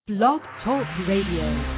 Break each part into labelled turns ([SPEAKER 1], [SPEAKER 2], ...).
[SPEAKER 1] Blog Talk Radio.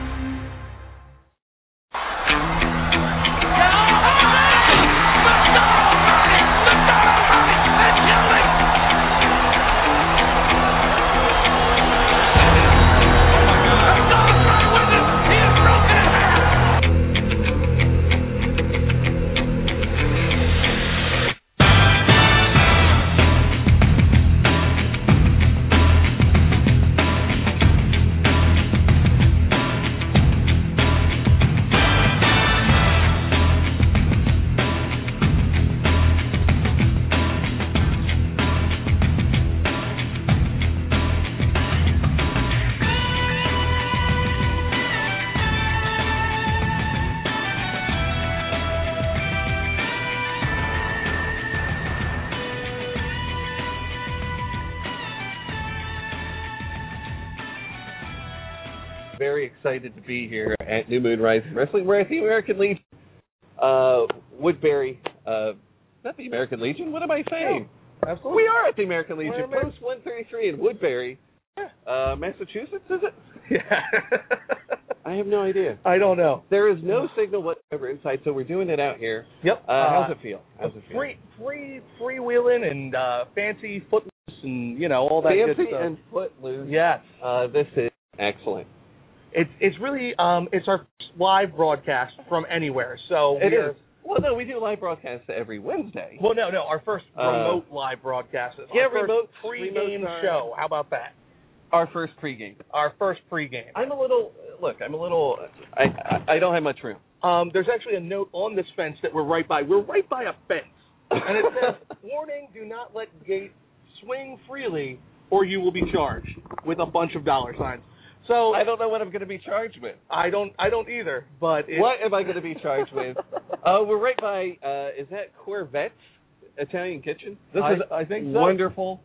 [SPEAKER 2] Excited to be here at New Moon Rising Wrestling. We're at the American Legion. Woodbury, not the American Legion. What am I saying?
[SPEAKER 3] No, absolutely.
[SPEAKER 2] We are at the American Legion, Post 133 in Woodbury, Massachusetts, is it?
[SPEAKER 3] Yeah.
[SPEAKER 2] I have no idea.
[SPEAKER 3] I don't know.
[SPEAKER 2] There is no signal whatsoever inside, so we're doing it out here.
[SPEAKER 3] Yep.
[SPEAKER 2] How's it feel?
[SPEAKER 3] Freewheeling and fancy footloose and, all that good stuff.
[SPEAKER 2] Fancy and footloose.
[SPEAKER 3] Yes.
[SPEAKER 2] This is excellent.
[SPEAKER 3] It's really it's our live broadcast from anywhere. So
[SPEAKER 2] it is. Well, no, we do live broadcasts every Wednesday.
[SPEAKER 3] Well, no, our first remote live broadcast.
[SPEAKER 2] Remote
[SPEAKER 3] pre-game show. How about that?
[SPEAKER 2] Our first pregame.
[SPEAKER 3] Our first pregame.
[SPEAKER 2] I don't have much room.
[SPEAKER 3] There's actually a note on this fence that we're right by. We're right by a fence, and it says, "Warning: Do not let gate swing freely, or you will be charged," with a bunch of dollar signs. So
[SPEAKER 2] I don't know what I'm going to be charged with.
[SPEAKER 3] I don't either. But
[SPEAKER 2] what am I going to be charged with? We're right by. Is that Corvette's Italian Kitchen?
[SPEAKER 3] I think so.
[SPEAKER 2] Wonderful.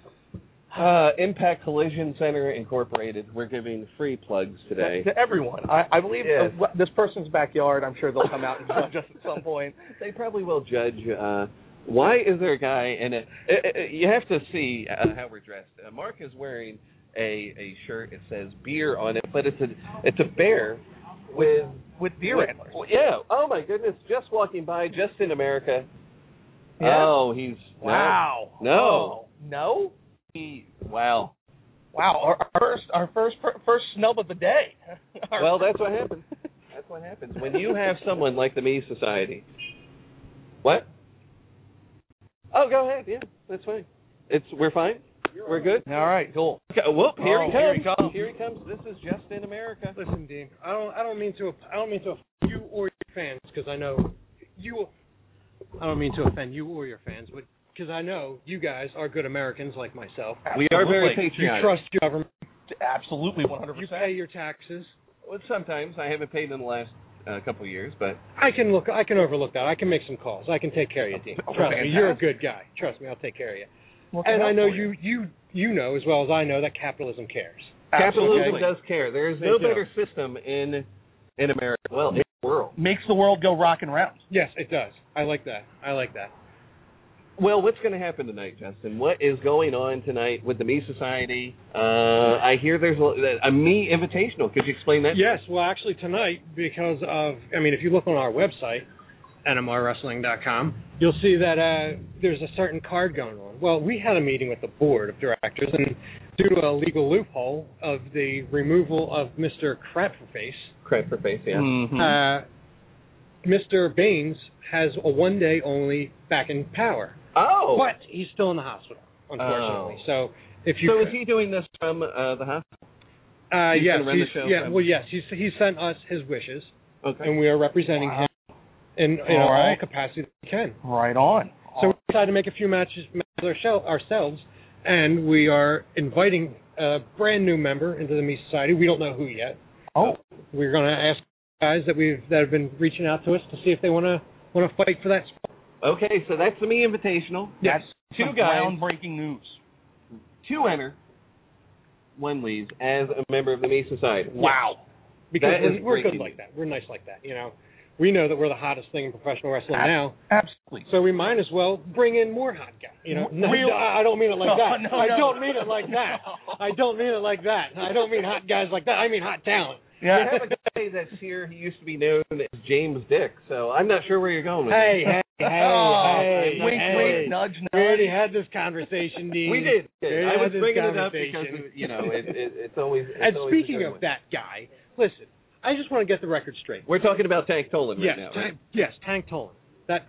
[SPEAKER 2] Impact Collision Center Incorporated. We're giving free plugs today
[SPEAKER 3] to everyone. I believe this person's backyard. I'm sure they'll come out and judge us at some point.
[SPEAKER 2] They probably will judge. Why is there a guy in it? You have to see how we're dressed. Mark is wearing a shirt. It says beer on it, but it's a bear with deer antlers. Yeah. Oh my goodness! Just walking by, just in America.
[SPEAKER 3] Yeah.
[SPEAKER 2] Oh, he's
[SPEAKER 3] wow.
[SPEAKER 2] No.
[SPEAKER 3] Oh, no.
[SPEAKER 2] Wow.
[SPEAKER 3] Our first snub of the day.
[SPEAKER 2] Well, that's what happens. That's what happens when you have someone like the Me Society. What? Oh, go ahead. Yeah, that's fine. We're fine. We're good?
[SPEAKER 3] All right, cool.
[SPEAKER 2] Okay, whoop, here he comes.
[SPEAKER 3] Here
[SPEAKER 2] he comes. This is Just in America.
[SPEAKER 4] Listen, Dean, I don't mean to offend you or your fans, because I know you. I don't mean to offend you or your fans, but because I know you guys are good Americans like myself.
[SPEAKER 2] We are very patriotic.
[SPEAKER 4] You trust your government.
[SPEAKER 3] Absolutely, 100%.
[SPEAKER 4] You pay your taxes.
[SPEAKER 2] Well, sometimes I haven't paid in the last couple of years, but
[SPEAKER 4] I can overlook that. I can make some calls. I can take care of you, Dean. Trust me, you're a good guy. Trust me, I'll take care of you. And I know you know as well as I know that capitalism cares.
[SPEAKER 2] Capitalism does care. There is no better system in America. Well, in the world.
[SPEAKER 3] Makes the world go rockin' round.
[SPEAKER 4] Yes, it does. I like that.
[SPEAKER 2] Well, what's going to happen tonight, Justin? What is going on tonight with the Me Society? I hear there's a Me Invitational. Could you explain that?
[SPEAKER 4] Yes. Well, actually tonight, because of, if you look on our website, NMRWrestling.com, you'll see that there's a certain card going on. Well, we had a meeting with the board of directors, and due to a legal loophole of the removal of Mr.
[SPEAKER 2] Crapperface, yeah.
[SPEAKER 4] Mm-hmm. Mr. Baines has a one-day only back in power.
[SPEAKER 2] Oh!
[SPEAKER 4] But he's still in the hospital, unfortunately.
[SPEAKER 2] Oh.
[SPEAKER 4] So is
[SPEAKER 2] he doing this from the hospital?
[SPEAKER 4] Yes. He sent us his wishes,
[SPEAKER 2] okay,
[SPEAKER 4] and we are representing him in all capacity that we can.
[SPEAKER 3] Right on.
[SPEAKER 4] So we decided to make a few matches ourselves, and we are inviting a brand new member into the Me Society. We don't know who yet.
[SPEAKER 3] Oh.
[SPEAKER 4] We're going to ask guys that have been reaching out to us to see if they want to fight for that spot.
[SPEAKER 2] Okay, so that's the Me Invitational.
[SPEAKER 3] Yes.
[SPEAKER 2] Two guys.
[SPEAKER 3] Groundbreaking news.
[SPEAKER 2] 2 enter, 1 leaves as a member of the Me Society.
[SPEAKER 4] Wow. Because we're good
[SPEAKER 2] news.
[SPEAKER 4] like that. We're nice like that, we know that we're the hottest thing in professional wrestling now.
[SPEAKER 3] Absolutely.
[SPEAKER 4] So we might as well bring in more hot guys. I don't mean it like that.
[SPEAKER 3] No,
[SPEAKER 4] I don't mean it like that. I don't mean it like that. I don't mean hot guys like that. I mean hot talent.
[SPEAKER 2] Yeah. You have a guy that's here. He used to be known as James Dick. So I'm not sure where you're going with
[SPEAKER 4] Hey,
[SPEAKER 3] wink, nudge, nudge.
[SPEAKER 4] We already had this conversation, Dean.
[SPEAKER 2] We did. I was bringing it up
[SPEAKER 4] conversation.
[SPEAKER 2] because it's always.
[SPEAKER 4] And
[SPEAKER 2] always
[SPEAKER 4] speaking
[SPEAKER 2] a good
[SPEAKER 4] of
[SPEAKER 2] one.
[SPEAKER 4] that guy, listen, I just want to get the record straight.
[SPEAKER 2] We're talking about Tank Tolan right now. Right?
[SPEAKER 4] Yes, Tank Tolan. That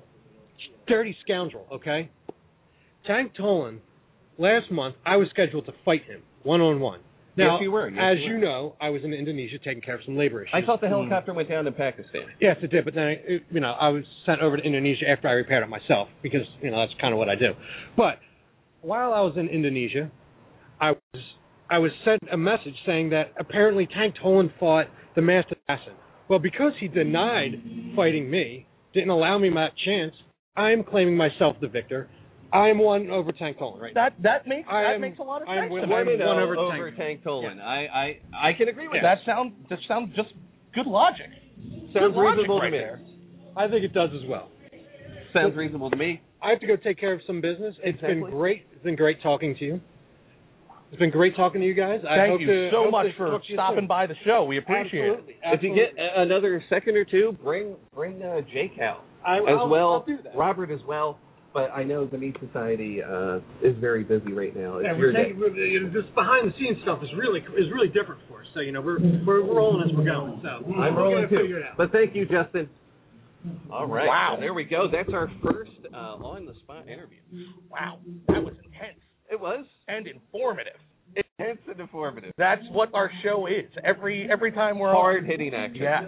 [SPEAKER 4] dirty scoundrel, okay? Tank Tolan, last month, I was scheduled to fight him one-on-one. Now,
[SPEAKER 2] yes, you were.
[SPEAKER 4] as you know, I was in Indonesia taking care of some labor issues.
[SPEAKER 2] I thought the helicopter went down in Pakistan.
[SPEAKER 4] Yes, it did, but then I was sent over to Indonesia after I repaired it myself because that's kind of what I do. But while I was in Indonesia, I was sent a message saying that apparently Tank Tolan fought the Masked Assassin. Well, because he denied fighting me, didn't allow me that chance, I'm claiming myself the victor. I'm one over Tank Tolan right now.
[SPEAKER 3] That makes a lot of sense.
[SPEAKER 4] I'm one over
[SPEAKER 2] Tank Tolan.
[SPEAKER 4] Yeah.
[SPEAKER 2] I can agree with
[SPEAKER 3] that. That sounds just good logic.
[SPEAKER 2] Sounds
[SPEAKER 3] good
[SPEAKER 2] reasonable
[SPEAKER 3] logic
[SPEAKER 2] to me.
[SPEAKER 3] there.
[SPEAKER 4] I think it does as well.
[SPEAKER 2] Sounds reasonable to me.
[SPEAKER 4] I have to go take care of some business. It's
[SPEAKER 2] Exactly.
[SPEAKER 4] been great. It's been great talking to you. It's been great talking to you guys.
[SPEAKER 3] Thank you so much for stopping by the show. We appreciate it.
[SPEAKER 2] If you get another second or two, bring Jake out
[SPEAKER 4] I'll do that.
[SPEAKER 2] Robert as well. But I know the Meat Society is very busy right now.
[SPEAKER 4] Yeah, this behind the scenes stuff is really different for us. So we're rolling as we're going. So
[SPEAKER 2] I'm rolling too.
[SPEAKER 4] figure it out.
[SPEAKER 2] But thank you, Justin. All right.
[SPEAKER 3] Wow.
[SPEAKER 2] So there we go. That's our first on the spot interview.
[SPEAKER 3] Wow, that was intense.
[SPEAKER 2] It was
[SPEAKER 3] And informative.
[SPEAKER 2] intense and informative.
[SPEAKER 3] That's what our show is. Every time we're
[SPEAKER 2] Hard hitting action.
[SPEAKER 3] Yes.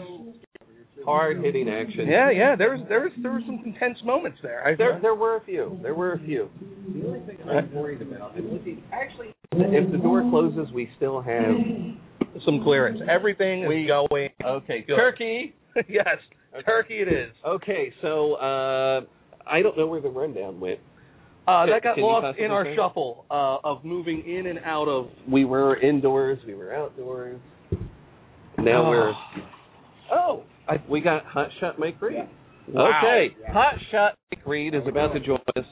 [SPEAKER 2] Hard hitting action.
[SPEAKER 3] Yeah. There were some intense moments there.
[SPEAKER 2] There were a few. The only thing I'm worried about is actually if the door closes, we still have
[SPEAKER 3] some clearance. Everything is going.
[SPEAKER 2] Okay,
[SPEAKER 3] good.
[SPEAKER 2] Turkey.
[SPEAKER 3] Yes, okay. Turkey it is.
[SPEAKER 2] Okay, so I don't know where the rundown went.
[SPEAKER 3] That got
[SPEAKER 2] Can you
[SPEAKER 3] lost
[SPEAKER 2] possibly
[SPEAKER 3] in our
[SPEAKER 2] say?
[SPEAKER 3] shuffle of moving in and out of.
[SPEAKER 2] We were indoors. We were outdoors. Now we're. Oh, we got Hot Shot Mike Reed.
[SPEAKER 3] Wow.
[SPEAKER 2] Okay, Hot Shot Mike Reed is about to join us,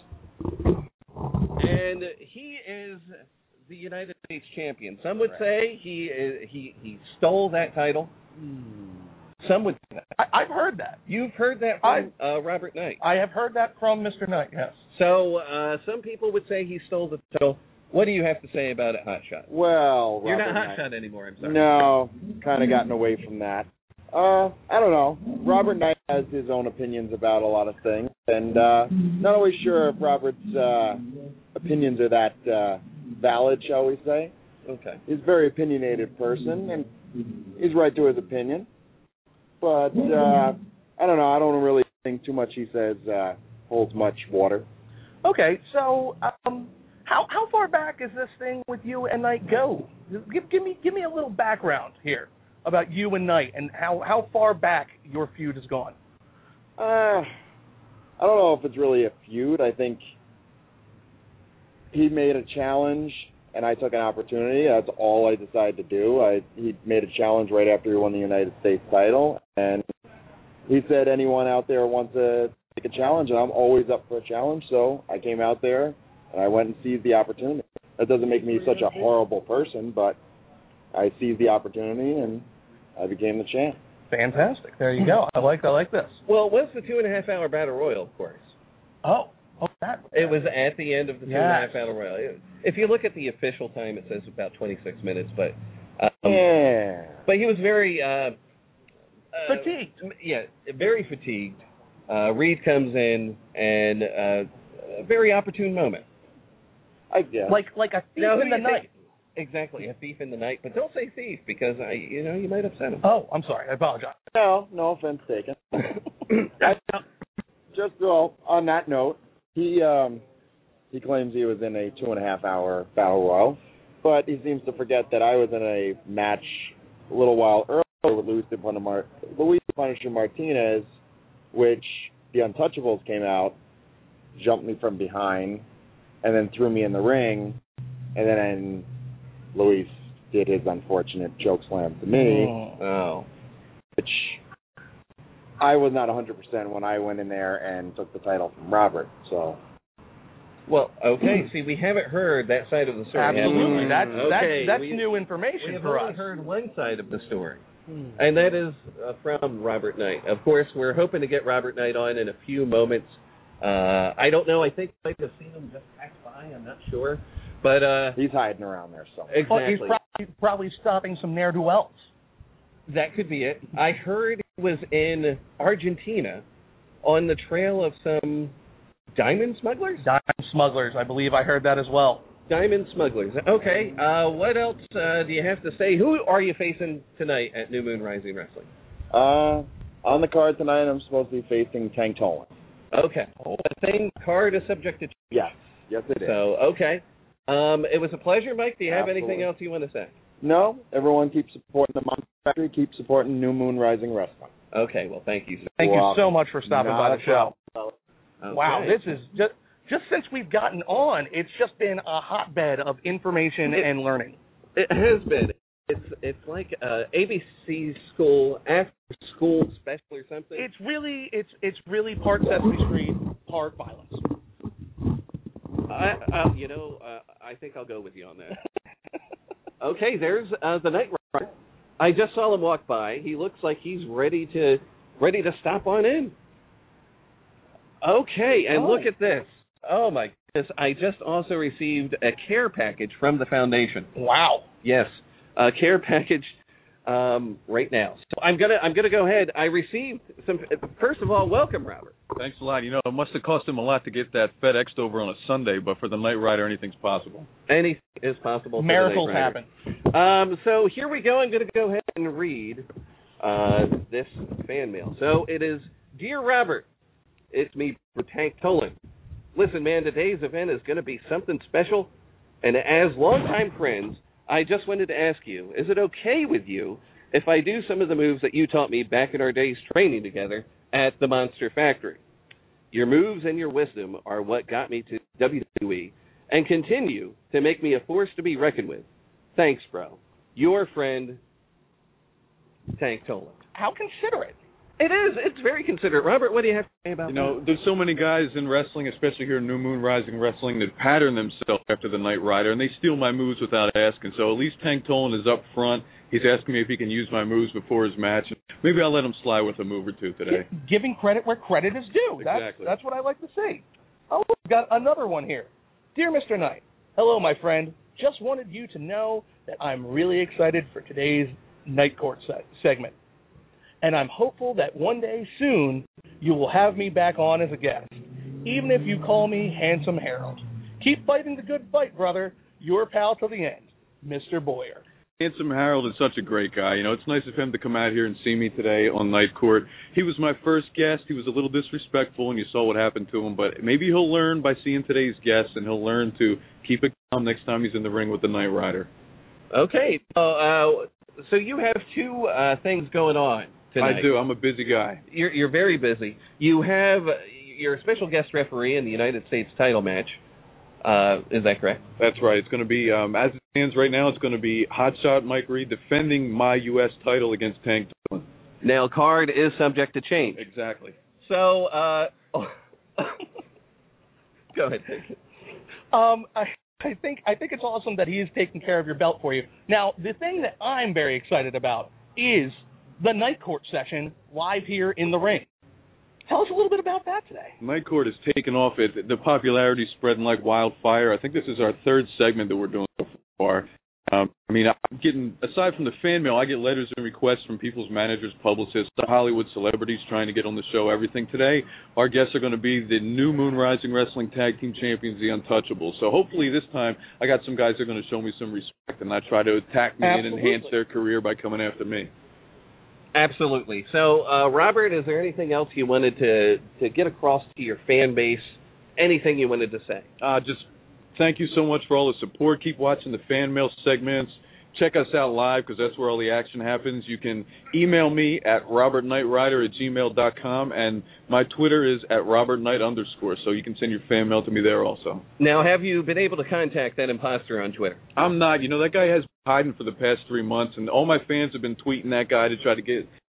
[SPEAKER 2] and he is the United States champion. Some would say he stole that title. Some would say that.
[SPEAKER 3] I've heard that.
[SPEAKER 2] You've heard that from Robert Knight.
[SPEAKER 3] I have heard that from Mr. Knight. Yes.
[SPEAKER 2] So some people would say he stole the title. What do you have to say about it, Hot Shot?
[SPEAKER 5] Well,
[SPEAKER 2] You're not
[SPEAKER 5] Robert
[SPEAKER 2] Hot
[SPEAKER 5] Knight.
[SPEAKER 2] Shot anymore. I'm sorry.
[SPEAKER 5] No, kind of gotten away from that. I don't know. Robert Knight has his own opinions about a lot of things, and not always sure if Robert's opinions are that valid, shall we say.
[SPEAKER 2] Okay.
[SPEAKER 5] He's a very opinionated person, and he's right to his opinion. But I don't know. I don't really think too much he says holds much water.
[SPEAKER 3] Okay, so how far back is this thing with you and Knight go? Give me a little background here about you and Knight and how far back your feud has gone.
[SPEAKER 5] I don't know if it's really a feud. I think he made a challenge, and I took an opportunity. That's all I decided to do. He made a challenge right after he won the United States title, and he said anyone out there wants to take a challenge, and I'm always up for a challenge, so I came out there, and I went and seized the opportunity. That doesn't make me such a horrible person, but I seized the opportunity, and I became the champ.
[SPEAKER 3] Fantastic. There you go. I like this.
[SPEAKER 2] Well, it was the 2.5-hour battle royal, of course.
[SPEAKER 3] Oh, that.
[SPEAKER 2] It was at the end of the 2.5 battle royal. If you look at the official time, it says about 26 minutes, but
[SPEAKER 5] Yeah.
[SPEAKER 2] But he was very
[SPEAKER 3] fatigued.
[SPEAKER 2] Yeah, very fatigued. Reed comes in, and a very opportune moment.
[SPEAKER 5] I guess.
[SPEAKER 3] Like a thief in the night.
[SPEAKER 2] Exactly, a thief in the night. But don't say thief because you might upset him.
[SPEAKER 3] Oh, I'm sorry. I apologize.
[SPEAKER 5] No offense taken. Just on that note, he claims he was in a 2.5-hour battle royal, but he seems to forget that I was in a match a little while earlier with Luis Punisher Martinez, which the Untouchables came out, jumped me from behind, and then threw me in the ring, and then Luis did his unfortunate choke slam to me, which I was not 100% when I went in there and took the title from Robert. So.
[SPEAKER 2] Well, okay. See, we haven't heard that side of the story.
[SPEAKER 3] Absolutely. That's
[SPEAKER 2] we,
[SPEAKER 3] new information
[SPEAKER 2] we have
[SPEAKER 3] for
[SPEAKER 2] only
[SPEAKER 3] us.
[SPEAKER 2] heard one side of the story, and that is from Robert Knight. Of course, we're hoping to get Robert Knight on in a few moments. I don't know. I think I might have seen him just pass by. I'm not sure. But
[SPEAKER 5] he's hiding around there somewhere.
[SPEAKER 2] Exactly.
[SPEAKER 3] Well, he's probably stopping some ne'er-do-wells.
[SPEAKER 2] That could be it. I heard he was in Argentina on the trail of some diamond smugglers?
[SPEAKER 3] Diamond smugglers, I believe I heard that as well.
[SPEAKER 2] Diamond smugglers. Okay. What else do you have to say? Who are you facing tonight at New Moon Rising Wrestling?
[SPEAKER 5] On the card tonight, I'm supposed to be facing Tank Tolan.
[SPEAKER 2] Okay. The same card is subject to change.
[SPEAKER 5] Yes, it is.
[SPEAKER 2] So, okay. It was a pleasure, Mike. Do you have
[SPEAKER 5] Absolutely.
[SPEAKER 2] anything else you want to say?
[SPEAKER 5] No, everyone keep supporting the Monster Factory. Keep supporting New Moon Rising Wrestling.
[SPEAKER 2] Okay. Well, thank you, sir.
[SPEAKER 3] Thank you so much for stopping by the show.
[SPEAKER 2] Okay.
[SPEAKER 3] Wow, this is just since we've gotten on, it's just been a hotbed of information and learning.
[SPEAKER 2] It has been. It's like ABC school after school special or something.
[SPEAKER 3] It's really part Sesame Street, part violence.
[SPEAKER 2] I think I'll go with you on that. Okay, there's the Night Rider. I just saw him walk by. He looks like he's ready to stop on in. Okay, and look at this. Oh my goodness! I just also received a care package from the foundation.
[SPEAKER 3] Wow.
[SPEAKER 2] Yes, a care package right now. So I'm gonna go ahead. I received some. First of all, welcome, Robert.
[SPEAKER 6] Thanks a lot. You know, it must have cost him a lot to get that FedExed over on a Sunday, but for the Night Rider, anything's possible.
[SPEAKER 2] Anything is possible.
[SPEAKER 3] Miracles happen.
[SPEAKER 2] So here we go. I'm going to go ahead and read this fan mail. So it is, Dear Robert, it's me, Tank Tolan. Listen, man, today's event is going to be something special, and as longtime friends, I just wanted to ask you, is it okay with you if I do some of the moves that you taught me back in our days training together at the Monster Factory? Your moves and your wisdom are what got me to WWE and continue to make me a force to be reckoned with. Thanks, bro. Your friend, Tank Tolan.
[SPEAKER 3] How considerate.
[SPEAKER 2] It is. It's very considerate. Robert, what do you have to say about that?
[SPEAKER 6] You know, there's so many guys in wrestling, especially here in New Moon Rising Wrestling, that pattern themselves after the Night Rider, and they steal my moves without asking. So at least Tank Tolan is up front. He's asking me if he can use my moves before his match. Maybe I'll let him slide with a move or two today.
[SPEAKER 3] Giving credit where credit is due.
[SPEAKER 6] Exactly.
[SPEAKER 3] That's what I like to see. Oh, we've got another one here. Dear Mr. Knight, hello, my friend. Just wanted you to know that I'm really excited for today's Night Court segment. And I'm hopeful that one day soon you will have me back on as a guest, even if you call me Handsome Harold. Keep fighting the good fight, brother. Your pal to the end, Mr. Boyer.
[SPEAKER 6] Handsome Harold is such a great guy. You know, it's nice of him to come out here and see me today on Night Court. He was my first guest. He was a little disrespectful, and you saw what happened to him. But maybe he'll learn by seeing today's guest, and he'll learn to keep it calm next time he's in the ring with the Night Rider.
[SPEAKER 2] Okay. So you have two things going on tonight.
[SPEAKER 6] I do. I'm a busy guy.
[SPEAKER 2] You're very busy. You're a special guest referee in the United States title match. Is that correct?
[SPEAKER 6] That's right. It's going to be, as it stands right now, it's going to be Hotshot Mike Reed defending my U.S. title against Tank Tolan.
[SPEAKER 2] Now, card is subject to change.
[SPEAKER 6] Exactly.
[SPEAKER 2] So, go ahead.
[SPEAKER 3] I think it's awesome that he is taking care of your belt for you. Now, the thing that I'm very excited about is the Night Court session live here in the ring. Tell us a little bit about that today.
[SPEAKER 6] Night Court has taken off. The popularity is spreading like wildfire. I think this is our third segment that we're doing so far. I'm getting, aside from the fan mail, I get letters and requests from people's managers, publicists, Hollywood celebrities trying to get on the show, everything. Today, our guests are going to be the New Moon Rising Wrestling Tag Team Champions, the Untouchables. So hopefully this time, I got some guys that are going to show me some respect and not try to attack me and enhance their career by coming after me.
[SPEAKER 2] Absolutely. So, Robert, is there anything else you wanted to get across to your fan base? Anything you wanted to say?
[SPEAKER 6] Just thank you so much for all the support. Keep watching the fan mail segments. Check us out live because that's where all the action happens. You can email me at robertknightrider@gmail.com, and my Twitter is at robertknight_, so you can send your fan mail to me there also.
[SPEAKER 2] Now, have you been able to contact that imposter on Twitter?
[SPEAKER 6] I'm not. You know, that guy has been hiding for the past 3 months, and all my fans have been tweeting that guy to try to get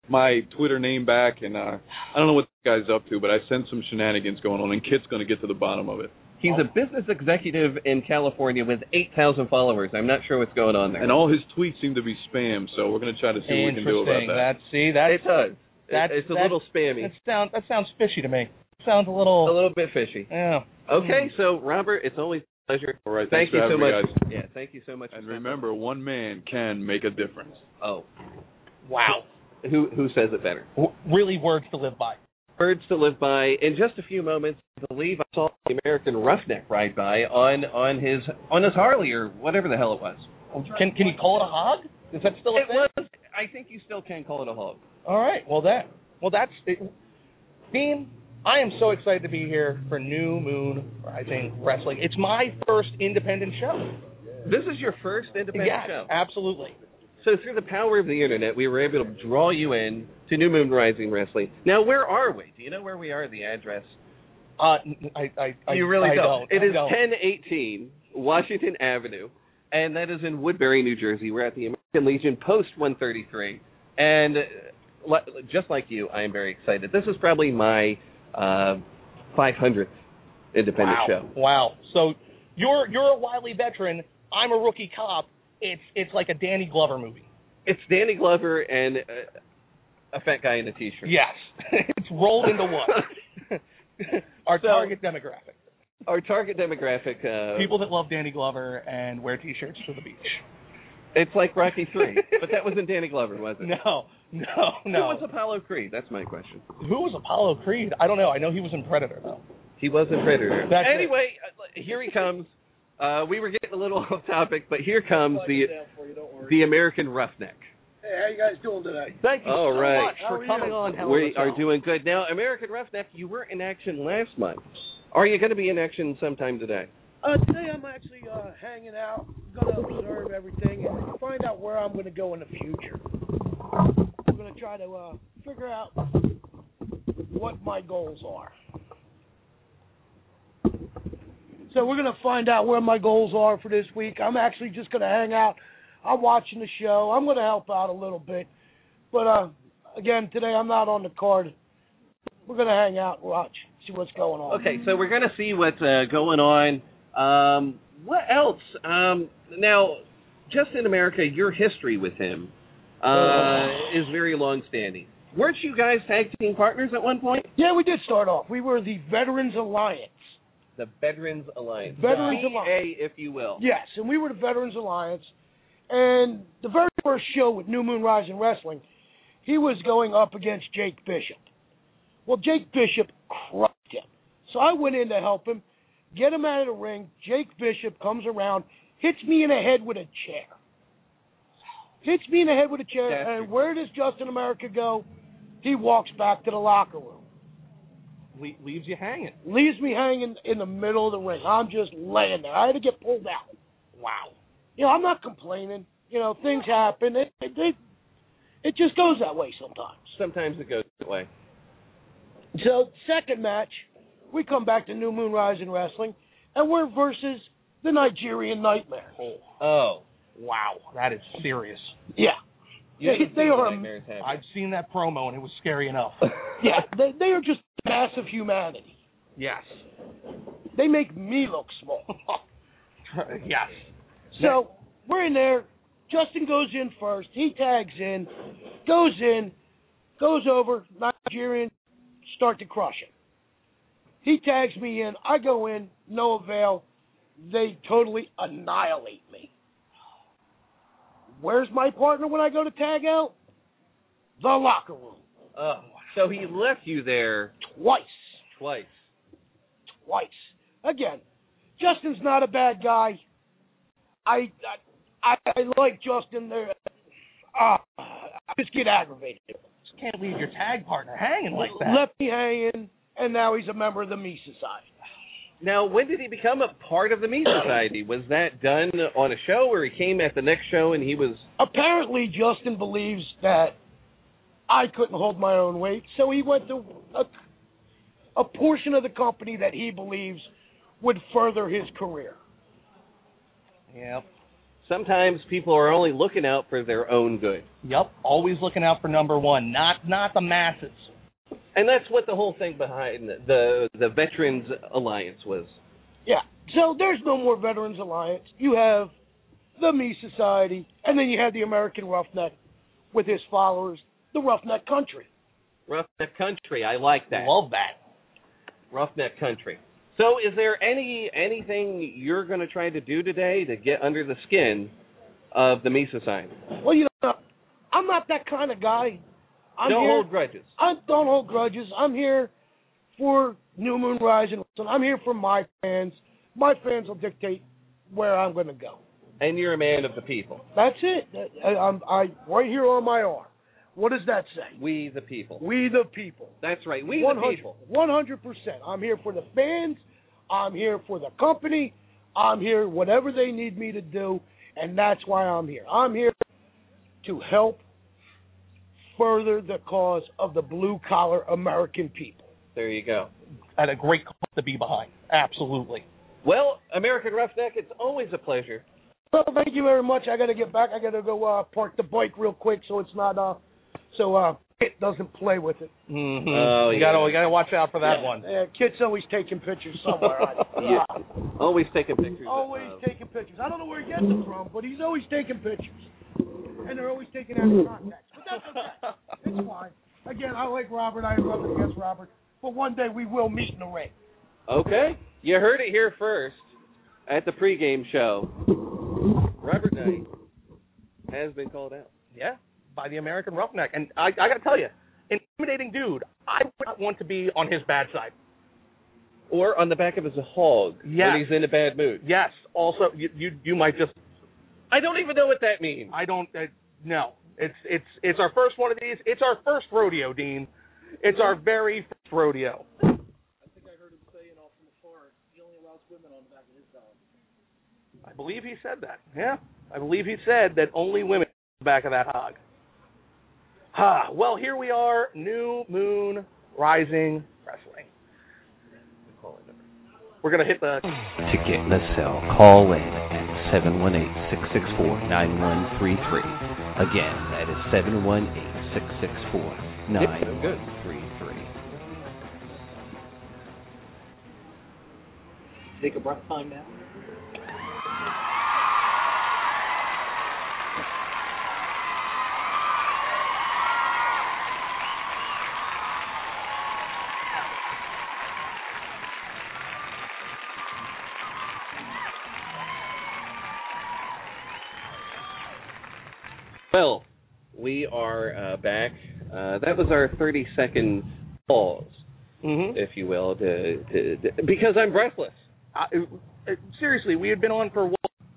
[SPEAKER 6] my Twitter name back, and I don't know what the guy's up to, but I sense some shenanigans going on, and Kit's going to get to the bottom of it.
[SPEAKER 2] He's a business executive in California with 8,000 followers. I'm not sure what's going on there.
[SPEAKER 6] And all his tweets seem to be spam, so we're going to try to see what we can do about that.
[SPEAKER 2] It does. It's a little spammy.
[SPEAKER 3] That sounds fishy to me. Sounds a little
[SPEAKER 2] bit fishy.
[SPEAKER 3] Yeah.
[SPEAKER 2] Okay, so Robert, it's always a pleasure.
[SPEAKER 6] All right,
[SPEAKER 2] thank you so much.
[SPEAKER 6] Guys.
[SPEAKER 2] Yeah, thank you so much.
[SPEAKER 6] And remember, one man can make a difference.
[SPEAKER 2] Oh,
[SPEAKER 3] wow.
[SPEAKER 2] Who says it better?
[SPEAKER 3] Really, words to live by.
[SPEAKER 2] Words to live by. In just a few moments, I believe I saw the American Roughneck ride by on his Harley or whatever the hell it was.
[SPEAKER 3] Can you call it a hog? Is that still a thing?
[SPEAKER 2] It was. I think you still can call it a hog.
[SPEAKER 3] All right. Well, that's it. Dean, I am so excited to be here for New Moon Rising Wrestling. It's my first independent show.
[SPEAKER 2] This is your first independent show?
[SPEAKER 3] Yes, absolutely.
[SPEAKER 2] So through the power of the internet, we were able to draw you in to New Moon Rising Wrestling. Now, where are we? Do you know where we are? The address?
[SPEAKER 3] You
[SPEAKER 2] really don't. It is
[SPEAKER 3] don't.
[SPEAKER 2] 1018 Washington Avenue, and that is in Woodbury, New Jersey. We're at the American Legion, Post 133, and just like you, I am very excited. This is probably my 500th independent show.
[SPEAKER 3] Wow. So you're a wily veteran. I'm a rookie cop. It's like a Danny Glover movie.
[SPEAKER 2] It's Danny Glover and a fat guy in a T-shirt.
[SPEAKER 3] Yes. It's rolled into one. Our target demographic.
[SPEAKER 2] Our target demographic.
[SPEAKER 3] People that love Danny Glover and wear T-shirts to the beach.
[SPEAKER 2] It's like Rocky III, but that wasn't Danny Glover, was it?
[SPEAKER 3] No.
[SPEAKER 2] Who was Apollo Creed? That's my question.
[SPEAKER 3] Who was Apollo Creed? I don't know. I know he was in Predator, though.
[SPEAKER 2] He was in Predator.
[SPEAKER 3] Anyway,
[SPEAKER 2] here he comes. We were getting a little off topic, but here comes the American Roughneck.
[SPEAKER 7] Hey, how you guys doing today?
[SPEAKER 3] Thank you
[SPEAKER 2] so much
[SPEAKER 3] for coming on.
[SPEAKER 2] We are doing good. Now, American Roughneck, you were in action last month. Are you going to be in action sometime today?
[SPEAKER 7] Today I'm actually hanging out, going to observe everything and find out where I'm going to go in the future. I'm going to try to figure out what my goals are. So we're going to find out where my goals are for this week. I'm actually just going to hang out. I'm watching the show. I'm going to help out a little bit. But, again, today I'm not on the card. We're going to hang out and watch, see what's going on.
[SPEAKER 2] Okay, so we're going to see what's going on. What else? Now, just in America, your history with him is very long-standing. Weren't you guys tag team partners at one point?
[SPEAKER 7] Yeah, we did start off. We were the Veterans Alliance.
[SPEAKER 2] The Veterans Alliance.
[SPEAKER 7] Veterans Alliance.
[SPEAKER 2] if you will.
[SPEAKER 7] Yes, and we were the Veterans Alliance. And the very first show with New Moon Rising Wrestling, he was going up against Jake Bishop. Well, Jake Bishop crushed him. So I went in to help him, get him out of the ring. Jake Bishop comes around, hits me in the head with a chair. And where does Justin America go? He walks back to the locker room.
[SPEAKER 3] Leaves you hanging.
[SPEAKER 7] Leaves me hanging in the middle of the ring. I'm just laying there. I had to get pulled out.
[SPEAKER 3] Wow.
[SPEAKER 7] You know, I'm not complaining. You know, things happen. It just goes that way sometimes.
[SPEAKER 2] Sometimes it goes that way.
[SPEAKER 7] So, second match, we come back to New Moon Rising Wrestling, and we're versus the Nigerian Nightmare.
[SPEAKER 3] Oh, wow. That is serious.
[SPEAKER 7] Yeah. They are.
[SPEAKER 3] I've seen that promo, and it was scary enough.
[SPEAKER 7] Yeah, they are just massive humanity.
[SPEAKER 3] Yes.
[SPEAKER 7] They make me look small.
[SPEAKER 3] Yes.
[SPEAKER 7] So, we're in there. Justin goes in first. He tags in, goes over. Nigerian start to crush him. He tags me in. I go in, no avail. They totally annihilate me. Where's my partner when I go to tag out? The locker room.
[SPEAKER 2] So he left you there
[SPEAKER 7] Twice. Again, Justin's not a bad guy. I like Justin there. I just get aggravated.
[SPEAKER 3] Just can't leave your tag partner hanging like that.
[SPEAKER 7] Left me hanging, and now he's a member of the Me Society.
[SPEAKER 2] Now, when did he become a part of the Me Society? Was that done on a show, or he came at the next show and he was...
[SPEAKER 7] Apparently, Justin believes that I couldn't hold my own weight, so he went to a portion of the company that he believes would further his career.
[SPEAKER 3] Yep.
[SPEAKER 2] sometimes people are only looking out for their own good.
[SPEAKER 3] Yep, always looking out for number one, not the masses.
[SPEAKER 2] And that's what the whole thing behind the Veterans Alliance was.
[SPEAKER 7] Yeah. So there's no more Veterans Alliance. You have the Me Society, and then you have the American Roughneck with his followers, the Roughneck Country.
[SPEAKER 2] Roughneck Country, I like that.
[SPEAKER 3] Love that.
[SPEAKER 2] Roughneck Country. So is there anything you're going to try to do today to get under the skin of the Me Society?
[SPEAKER 7] Well, I'm not that kind of guy.
[SPEAKER 2] Don't hold grudges.
[SPEAKER 7] I don't hold grudges. I'm here for New Moon Rising. I'm here for my fans. My fans will dictate where I'm going to go.
[SPEAKER 2] And you're a man of the people.
[SPEAKER 7] That's it. I'm right here on my arm. What does that say?
[SPEAKER 2] We the people.
[SPEAKER 7] We the people.
[SPEAKER 2] That's right. We
[SPEAKER 7] 100,
[SPEAKER 2] the people.
[SPEAKER 7] 100%. I'm here for the fans. I'm here for the company. I'm here whatever they need me to do, and that's why I'm here. I'm here to help further the cause of the blue-collar American people.
[SPEAKER 2] There you go.
[SPEAKER 3] And a great cause to be behind. Absolutely.
[SPEAKER 2] Well, American Roughneck, it's always a pleasure.
[SPEAKER 7] Well, thank you very much. I got to get back. I got to go park the bike real quick so it's not it doesn't play with it.
[SPEAKER 3] Mm-hmm.
[SPEAKER 2] Oh,
[SPEAKER 3] we gotta watch out for that one.
[SPEAKER 7] Yeah, kid's always taking pictures somewhere.
[SPEAKER 2] Yeah. Always taking pictures.
[SPEAKER 7] Always taking pictures. I don't know where he gets them from, but he's always taking pictures. And they're always taken out of context. But that's okay. It's fine. Again, I like Robert. I have nothing against Robert. But one day we will meet in the ring.
[SPEAKER 2] Okay. You heard it here first at the pregame show. Robert Knight has been called out.
[SPEAKER 3] Yeah, by the American Roughneck. And I got to tell you, intimidating dude. I would not want to be on his bad side.
[SPEAKER 2] Or on the back of his hog when he's in a bad mood.
[SPEAKER 3] Yes. Also, you might just.
[SPEAKER 2] I don't even know what that means.
[SPEAKER 3] I don't. No. It's our first one of these. It's our first rodeo, Dean. It's our very first rodeo.
[SPEAKER 8] I think I heard him say, from afar, he only allows women on the back of his dog.
[SPEAKER 3] I believe he said that. Yeah. I believe he said that only women on the back of that hog. Well, here we are, New Moon Rising Wrestling. We're going to hit the...
[SPEAKER 9] To get in the cell, call in at 718-664-9133. Again, that is 718-664-9133.
[SPEAKER 8] Take a breath time now.
[SPEAKER 2] Well, we are back. That was our 30-second pause, if you will, because I'm breathless.
[SPEAKER 3] Seriously, we had been on for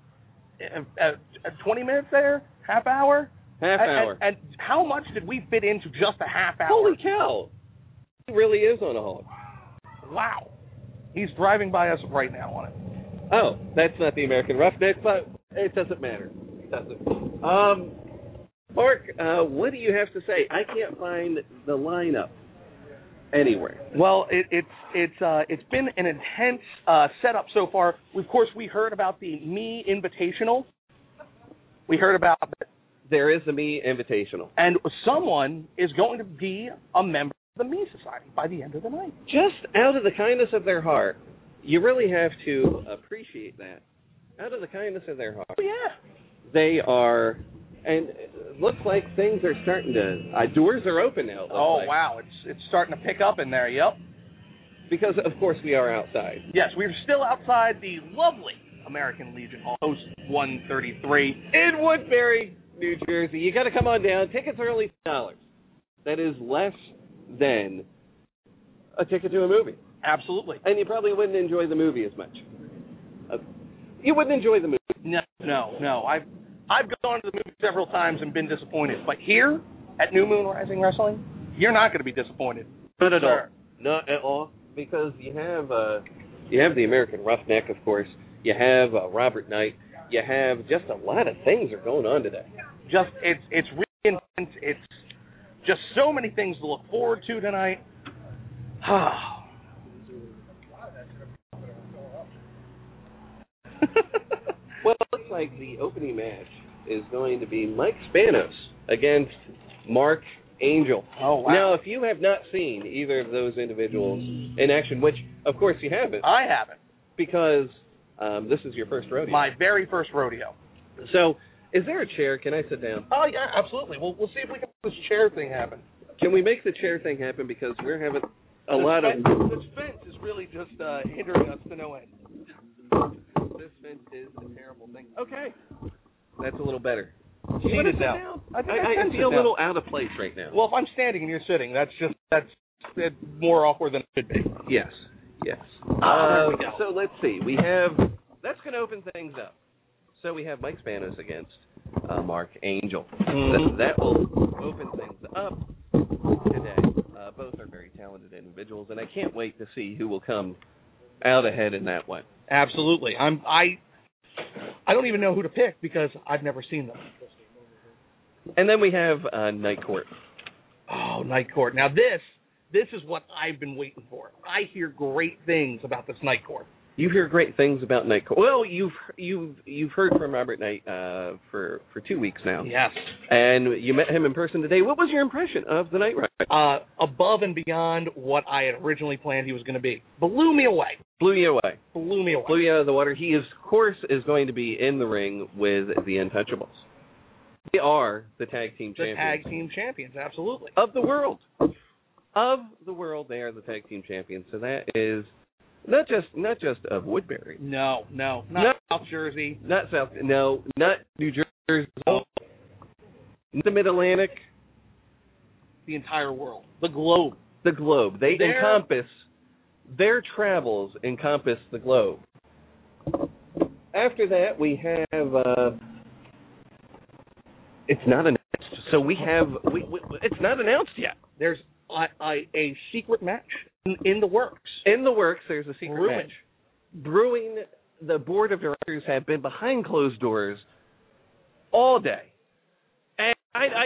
[SPEAKER 3] 20 minutes there? Half hour?
[SPEAKER 2] Half hour.
[SPEAKER 3] And how much did we fit into just a half hour?
[SPEAKER 2] Holy cow. He really is on a hog.
[SPEAKER 3] Wow. He's driving by us right now on it.
[SPEAKER 2] Oh, that's not the American Roughneck, but it doesn't matter. It doesn't. Mark, what do you have to say? I can't find the lineup anywhere.
[SPEAKER 3] Well, it's been an intense setup so far. Of course, we heard about the Me Invitational. We heard about it.
[SPEAKER 2] There is a Me Invitational.
[SPEAKER 3] And someone is going to be a member of the Me Society by the end of the night.
[SPEAKER 2] Just out of the kindness of their heart. You really have to appreciate that. Out of the kindness of their heart.
[SPEAKER 3] Oh, yeah.
[SPEAKER 2] They are... And it looks like things are starting to... doors are open now.
[SPEAKER 3] Wow. It's starting to pick up in there, yep.
[SPEAKER 2] Because, of course, we are outside.
[SPEAKER 3] Yes, we're still outside the lovely American Legion Hall, Post 133.
[SPEAKER 2] In Woodbury, New Jersey. You got to come on down. Tickets are only $10. That is less than a ticket to a movie.
[SPEAKER 3] Absolutely.
[SPEAKER 2] And you probably wouldn't enjoy the movie as much. You wouldn't enjoy the movie.
[SPEAKER 3] No. I've gone to the movie several times and been disappointed. But here at New Moon Rising Wrestling, you're not going to be disappointed.
[SPEAKER 2] Not at all. Not at all. Because you have the American Roughneck, of course. You have Robert Knight. You have just a lot of things are going on today.
[SPEAKER 3] It's really intense. It's just so many things to look forward to tonight.
[SPEAKER 2] Well, it looks like the opening match is going to be Mike Spanos against Mark Angel.
[SPEAKER 3] Oh, wow.
[SPEAKER 2] Now, if you have not seen either of those individuals in action, which, of course, you haven't.
[SPEAKER 3] I haven't.
[SPEAKER 2] Because this is your first rodeo.
[SPEAKER 3] My very first rodeo.
[SPEAKER 2] So, is there a chair? Can I sit down?
[SPEAKER 3] Oh, yeah, absolutely. We'll see if we can make this chair thing happen.
[SPEAKER 2] Can we make the chair thing happen? Because we're having a lot of...
[SPEAKER 3] This fence is really just hindering us to no end.
[SPEAKER 2] This fence is a terrible thing. Okay. That's a little better.
[SPEAKER 3] You want to sit down?
[SPEAKER 2] I feel a little out of place right now.
[SPEAKER 3] Well, if I'm standing and you're sitting, that's more awkward than it should be.
[SPEAKER 2] Yes.
[SPEAKER 3] There we go.
[SPEAKER 2] So let's see. We have... That's going to open things up. So we have Mike Spanos against Mark Angel.
[SPEAKER 3] Mm-hmm.
[SPEAKER 2] That will open things up today. Both are very talented individuals, and I can't wait to see who will come out ahead in that one.
[SPEAKER 3] Absolutely. I don't even know who to pick because I've never seen them.
[SPEAKER 2] And then we have Night Court.
[SPEAKER 3] Oh, Night Court. Now this is what I've been waiting for. I hear great things about this Night Court.
[SPEAKER 2] You hear great things about Night Court. Well, you've heard from Robert Knight for 2 weeks now.
[SPEAKER 3] Yes.
[SPEAKER 2] And you met him in person today. What was your impression of the Night Ride?
[SPEAKER 3] Above and beyond what I had originally planned he was going to be. Blew me away.
[SPEAKER 2] Blew you away.
[SPEAKER 3] Blew me away.
[SPEAKER 2] Blew you out of the water. He, of course, is going to be in the ring with the Untouchables. They are the tag team champions.
[SPEAKER 3] The tag team champions, absolutely.
[SPEAKER 2] Of the world. Of the world, they are the tag team champions. So that is not just of Woodbury.
[SPEAKER 3] No. Not South Jersey.
[SPEAKER 2] Not New Jersey.
[SPEAKER 3] No.
[SPEAKER 2] Not the Mid-Atlantic.
[SPEAKER 3] The entire world. The globe.
[SPEAKER 2] The globe. Their travels encompass the globe. After that, we have... it's not announced. So we have... it's not announced yet.
[SPEAKER 3] There's a secret match in the works.
[SPEAKER 2] In the works, there's a secret match. Brewing. The board of directors have been behind closed doors all day. And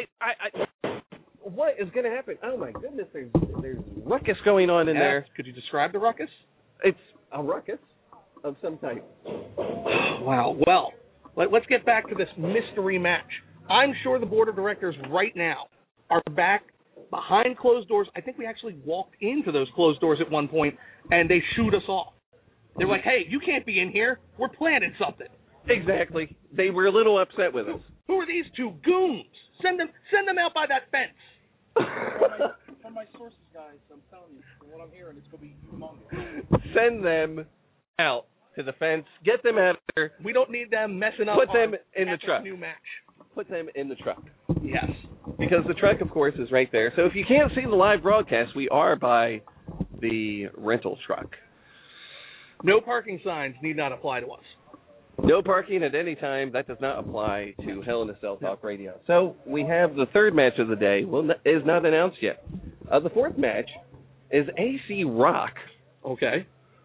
[SPEAKER 2] what is going to happen? Oh, my goodness, there's ruckus going on in there.
[SPEAKER 3] Could you describe the ruckus?
[SPEAKER 2] It's a ruckus of some type.
[SPEAKER 3] Wow. Well, let's get back to this mystery match. I'm sure the board of directors right now are back behind closed doors. I think we actually walked into those closed doors at one point, and they shoot us off. They're like, hey, you can't be in here. We're planning something.
[SPEAKER 2] Exactly. They were a little upset with us.
[SPEAKER 3] Who are these two goons? Send them out by that fence.
[SPEAKER 8] From my sources, guys, I'm telling you, from what I'm hearing, it's going to be humongous.
[SPEAKER 2] Send them out to the fence. Get them out of there.
[SPEAKER 3] We don't need them messing up.
[SPEAKER 2] Put them in the truck.
[SPEAKER 3] New match.
[SPEAKER 2] Put them in the truck.
[SPEAKER 3] Yes.
[SPEAKER 2] Because the truck, of course, is right there. So if you can't see the live broadcast, we are by the rental truck.
[SPEAKER 3] No parking signs need not apply to us.
[SPEAKER 2] No parking at any time. That does not apply to Hell in a Cell Talk Radio. So we have the third match of the day. Is not announced yet. The fourth match is AC Rock.
[SPEAKER 3] Okay.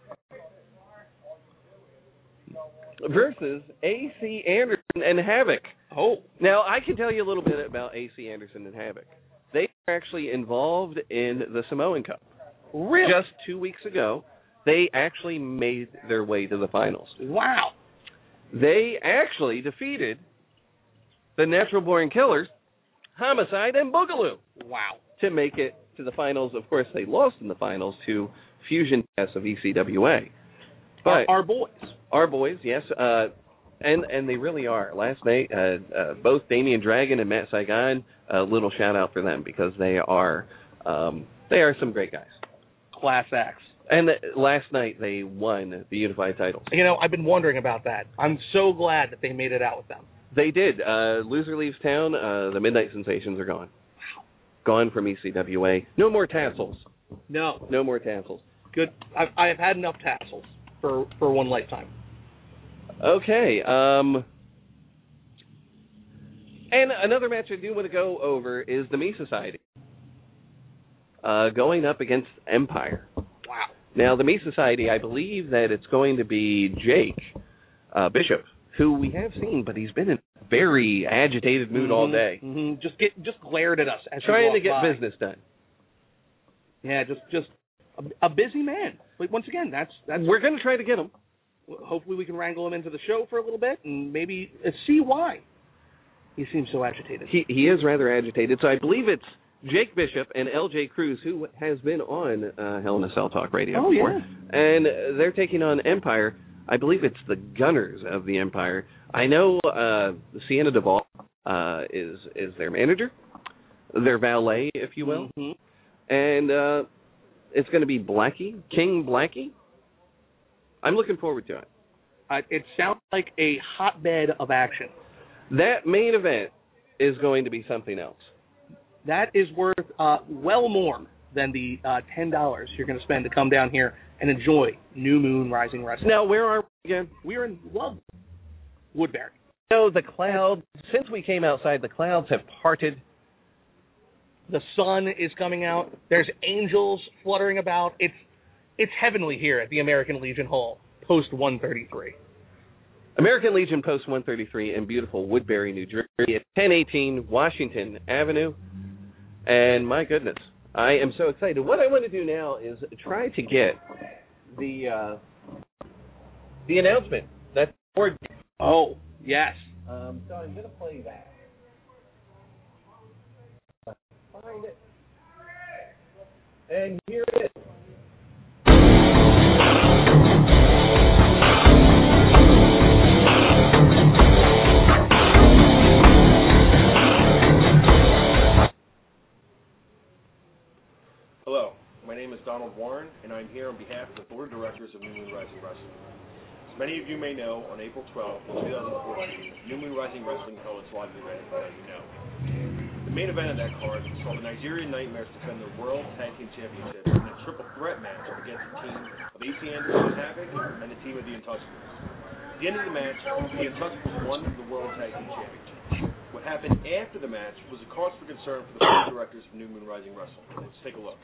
[SPEAKER 2] Versus AC Anderson and Havoc.
[SPEAKER 3] Oh.
[SPEAKER 2] Now, I can tell you a little bit about AC Anderson and Havoc. They are actually involved in the Samoan Cup.
[SPEAKER 3] Really?
[SPEAKER 2] Just 2 weeks ago, they actually made their way to the finals.
[SPEAKER 3] Wow.
[SPEAKER 2] They actually defeated the Natural Born Killers, Homicide and Boogaloo.
[SPEAKER 3] Wow.
[SPEAKER 2] To make it to the finals. Of course, they lost in the finals to Fusion S of ECWA. But
[SPEAKER 3] our boys.
[SPEAKER 2] Our boys, yes. And they really are. Last night, both Damian Dragon and Matt Saigon, a little shout out for them because they are some great guys.
[SPEAKER 3] Class acts.
[SPEAKER 2] And last night they won the Unified titles.
[SPEAKER 3] You know, I've been wondering about that. I'm so glad that they made it out with them.
[SPEAKER 2] They did. Loser leaves town. The Midnight Sensations are gone.
[SPEAKER 3] Wow.
[SPEAKER 2] Gone from ECWA. No more tassels.
[SPEAKER 3] No.
[SPEAKER 2] No more tassels.
[SPEAKER 3] Good. I have had enough tassels for one lifetime.
[SPEAKER 2] Okay. And another match I do want to go over is the Me Society. Going up against Empire.
[SPEAKER 3] Wow.
[SPEAKER 2] Now, the Me Society, I believe that it's going to be Jake Bishop, who we have seen, but he's been in a very agitated mood all day.
[SPEAKER 3] Mm-hmm. Just glared at us as
[SPEAKER 2] trying to
[SPEAKER 3] he
[SPEAKER 2] get
[SPEAKER 3] walked by.
[SPEAKER 2] business done.
[SPEAKER 3] Yeah, just a busy man. But once again, that's
[SPEAKER 2] we're going to try to get him.
[SPEAKER 3] hopefully we can wrangle him into the show for a little bit and maybe see why he seems so agitated.
[SPEAKER 2] He is rather agitated. So I believe it's Jake Bishop and LJ Cruz, who has been on Hell in a Cell Talk Radio before.
[SPEAKER 3] Yeah.
[SPEAKER 2] And they're taking on Empire. I believe it's the Gunners of the Empire. I know Sienna Duvall is their manager, their valet, if you will.
[SPEAKER 3] Mm-hmm.
[SPEAKER 2] And it's going to be Blackie, King Blackie. I'm looking forward to it.
[SPEAKER 3] It sounds like a hotbed of action.
[SPEAKER 2] That main event is going to be something else.
[SPEAKER 3] That is worth well more than the $10 you're going to spend to come down here and enjoy New Moon Rising Wrestling.
[SPEAKER 2] Now, where are we again?
[SPEAKER 3] We're in Love, Woodbury.
[SPEAKER 2] So the clouds, since we came outside, the clouds have parted.
[SPEAKER 3] The sun is coming out. There's angels fluttering about. It's heavenly here at the American Legion Hall, post 133.
[SPEAKER 2] American Legion Post 133 in beautiful Woodbury, New Jersey, at 1018 Washington Avenue. And my goodness, I am so excited. What I want to do now is try to get the announcement. That's board.
[SPEAKER 3] Oh, yes.
[SPEAKER 2] So I'm going to play that. Find it. And here it is.
[SPEAKER 10] Hello, my name is Donald Warren, and I'm here on behalf of the Board of Directors of New Moon Rising Wrestling. As many of you may know, on April 12th, 2014, New Moon Rising Wrestling held its live event, As You Know. The main event of that card saw the Nigerian Nightmares defend their World Tag Team Championship in a triple threat match against the team of AC Anderson Havoc and the team of the Untouchables. At the end of the match, the Untouchables won the World Tag Team Championship. What happened after the match was a cause for concern for the Board of Directors of New Moon Rising Wrestling. Let's take a look.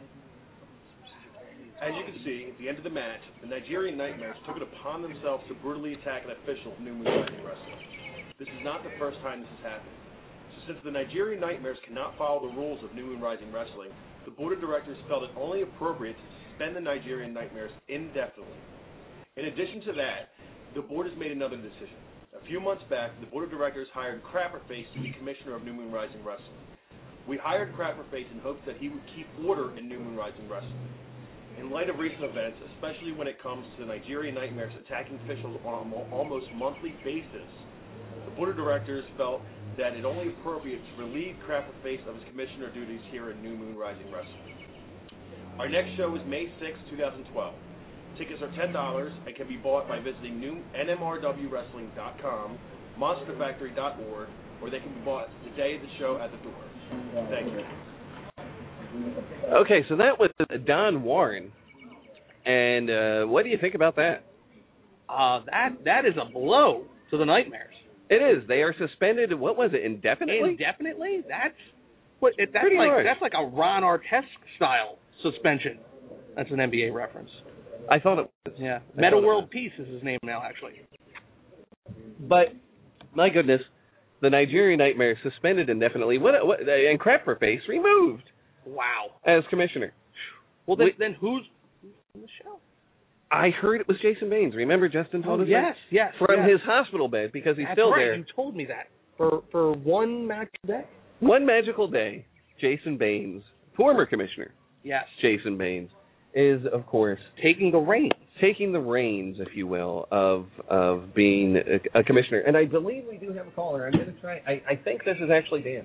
[SPEAKER 10] As you can see, at the end of the match, the Nigerian Nightmares took it upon themselves to brutally attack an official of New Moon Rising Wrestling. This is not the first time this has happened. So since the Nigerian Nightmares cannot follow the rules of New Moon Rising Wrestling, the Board of Directors felt it only appropriate to suspend the Nigerian Nightmares indefinitely. In addition to that, the Board has made another decision. A few months back, the Board of Directors hired Crapperface to be Commissioner of New Moon Rising Wrestling. We hired Crapperface in hopes that he would keep order in New Moon Rising Wrestling. In light of recent events, especially when it comes to the Nigerian Nightmares attacking officials on an almost monthly basis, the Board of Directors felt that it only appropriate to relieve Crapperface of his commissioner duties here in New Moon Rising Wrestling. Our next show is May 6, 2012. Tickets are $10 and can be bought by visiting nmrwwrestling.com, monsterfactory.org, or they can be bought the day of the show at the door. Thank you.
[SPEAKER 2] Okay, so that was Don Warren. And what do you think about that?
[SPEAKER 3] That is a blow to the Nightmares.
[SPEAKER 2] It is. They are suspended, what was it, indefinitely?
[SPEAKER 3] Indefinitely? That's like a Ron Artest style suspension. That's an NBA reference.
[SPEAKER 2] I thought it was.
[SPEAKER 3] Yeah. Meta World Peace is his name now, actually.
[SPEAKER 2] But, my goodness, the Nigerian Nightmare suspended indefinitely. And Crapperface removed.
[SPEAKER 3] Wow.
[SPEAKER 2] As commissioner.
[SPEAKER 3] Well, then who's on the show?
[SPEAKER 2] I heard it was Jason Baines. Remember Justin told us
[SPEAKER 3] yes,
[SPEAKER 2] that?
[SPEAKER 3] Yes.
[SPEAKER 2] From his hospital bed, because he's still there.
[SPEAKER 3] You told me that. For one magical day?
[SPEAKER 2] One magical day, Jason Baines, former commissioner.
[SPEAKER 3] Yes.
[SPEAKER 2] Jason Baines is, of course,
[SPEAKER 3] taking the reins,
[SPEAKER 2] if you will, of being a commissioner. And I believe we do have a caller. I'm going to try. I think this is actually Dan.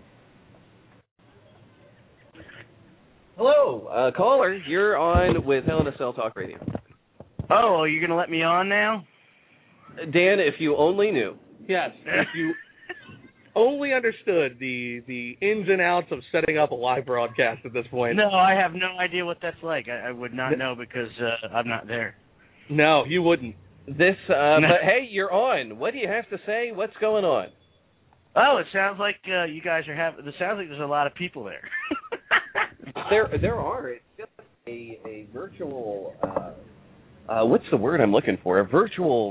[SPEAKER 2] Hello, caller. You're on with Hell in a Cell Talk Radio.
[SPEAKER 11] Oh, you're going to let me on now?
[SPEAKER 2] Dan, if you only knew.
[SPEAKER 3] Yes, if you only understood the ins and outs of setting up a live broadcast at this point.
[SPEAKER 11] No, I have no idea what that's like. I would not know because I'm not there.
[SPEAKER 3] No, you wouldn't.
[SPEAKER 2] But hey, you're on. What do you have to say? What's going on?
[SPEAKER 11] Oh, it sounds like you guys are having. It sounds like there's a lot of people there.
[SPEAKER 2] There are. It's just a virtual. What's the word I'm looking for? A virtual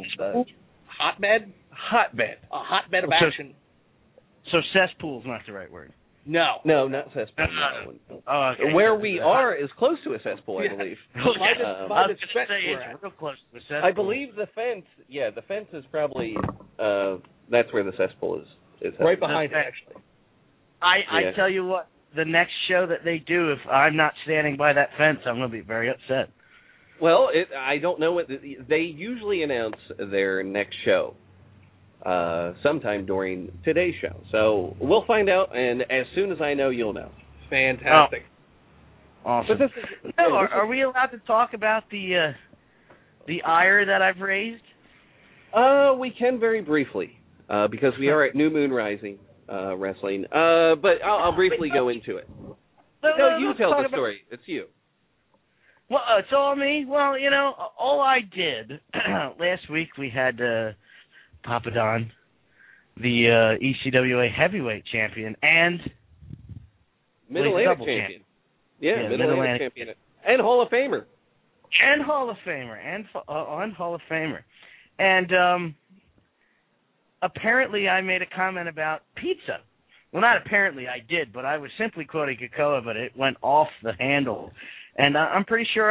[SPEAKER 3] hotbed.
[SPEAKER 2] Hotbed.
[SPEAKER 3] A hotbed of action.
[SPEAKER 11] So cesspool's not the right word.
[SPEAKER 3] No.
[SPEAKER 2] No, not cesspool. No.
[SPEAKER 11] Okay.
[SPEAKER 2] Where we are is close to a cesspool, I believe.
[SPEAKER 11] I was going to
[SPEAKER 3] fence
[SPEAKER 11] say
[SPEAKER 3] we're
[SPEAKER 11] it's
[SPEAKER 3] at.
[SPEAKER 11] real close to the cesspool.
[SPEAKER 2] I believe the fence. Yeah, the fence is probably. That's where the cesspool is.
[SPEAKER 3] Right behind it, actually.
[SPEAKER 11] I tell you what, the next show that they do, if I'm not standing by that fence, I'm going to be very upset.
[SPEAKER 2] Well, I don't know what they usually announce their next show sometime during today's show. So we'll find out, and as soon as I know, you'll know.
[SPEAKER 3] Fantastic.
[SPEAKER 11] Awesome.
[SPEAKER 2] But
[SPEAKER 11] are we allowed to talk about the ire that I've raised?
[SPEAKER 2] We can very briefly, because we are at New Moon Rising Wrestling. But I'll briefly go into it. No, you tell the story. It's you.
[SPEAKER 11] Well, it's all me. Well, all I did last week we had Papa Don, the ECWA heavyweight champion and
[SPEAKER 2] Mid-Atlantic champion. Yeah, Mid-Atlantic champion. And Hall of Famer.
[SPEAKER 11] And Hall of Famer. And apparently I made a comment about pizza. Well, not apparently, I did, but I was simply quoting Kakoa, but it went off the handle. And I'm pretty sure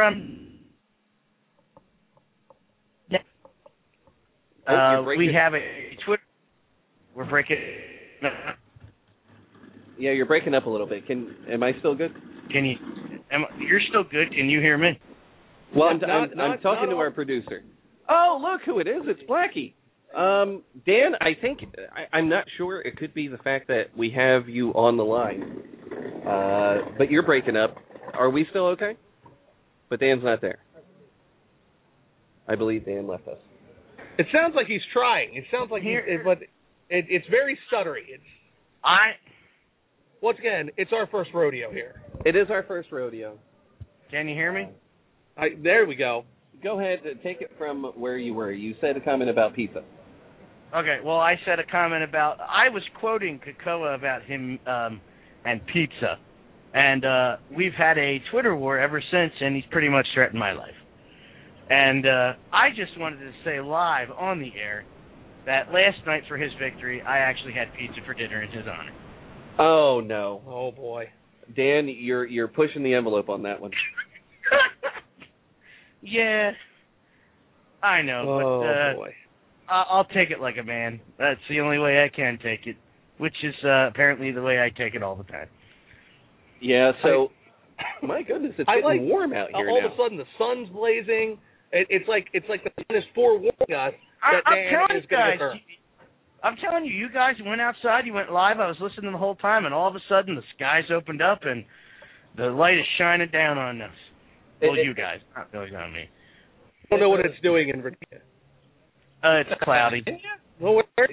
[SPEAKER 11] we have a Twitter. We're breaking.
[SPEAKER 2] Yeah, you're breaking up a little bit. Am I still good?
[SPEAKER 11] Can you? You're still good. Can you hear me?
[SPEAKER 2] Well, I'm talking to our producer. Oh, look who it is! It's Blackie. Dan, I think I'm not sure. It could be the fact that we have you on the line, but you're breaking up. Are we still okay? But Dan's not there. I believe Dan left us.
[SPEAKER 3] It sounds like he's trying. It sounds like but it's very stuttery. Once again, it's our first rodeo here.
[SPEAKER 2] It is our first rodeo.
[SPEAKER 11] Can you hear me?
[SPEAKER 3] There we go.
[SPEAKER 2] Go ahead, take it from where you were. You said a comment about pizza.
[SPEAKER 11] Okay, well, I said a comment about, I was quoting Kakoa about him and pizza. And we've had a Twitter war ever since, and he's pretty much threatened my life. And I just wanted to say live on the air that last night for his victory, I actually had pizza for dinner in his honor.
[SPEAKER 2] Oh, no.
[SPEAKER 3] Oh, boy.
[SPEAKER 2] Dan, you're pushing the envelope on that one.
[SPEAKER 11] Yeah, I know, but
[SPEAKER 3] boy.
[SPEAKER 11] I'll take it like a man. That's the only way I can take it, which is apparently the way I take it all the time.
[SPEAKER 2] Yeah, so, my goodness, it's getting warm out here
[SPEAKER 3] all
[SPEAKER 2] now.
[SPEAKER 3] All of a sudden, the sun's blazing. It's like the sun is forewarning us that Dan is going to occur.
[SPEAKER 11] I'm telling you, you guys went outside, you went live, I was listening the whole time, and all of a sudden the skies opened up and the light is shining down on us. Well, you guys, not really on me.
[SPEAKER 3] I don't know what it's doing in Virginia.
[SPEAKER 11] It's cloudy.
[SPEAKER 3] Well, where?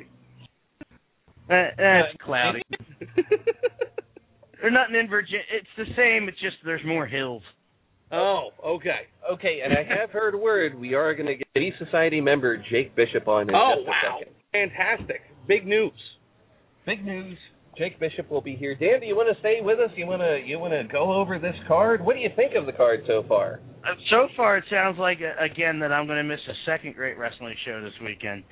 [SPEAKER 11] It's cloudy. There's nothing in Virginia. It's the same, it's just there's more hills.
[SPEAKER 3] Oh, okay.
[SPEAKER 2] Okay, and I have heard word we are going to get Peace Society member Jake Bishop on in just a second.
[SPEAKER 3] Fantastic. Big news.
[SPEAKER 2] Big news. Jake Bishop will be here. Dan, do you want to stay with us? You want to go over this card? What do you think of the card so far?
[SPEAKER 11] So far, it sounds like, again, that I'm going to miss a second great wrestling show this weekend.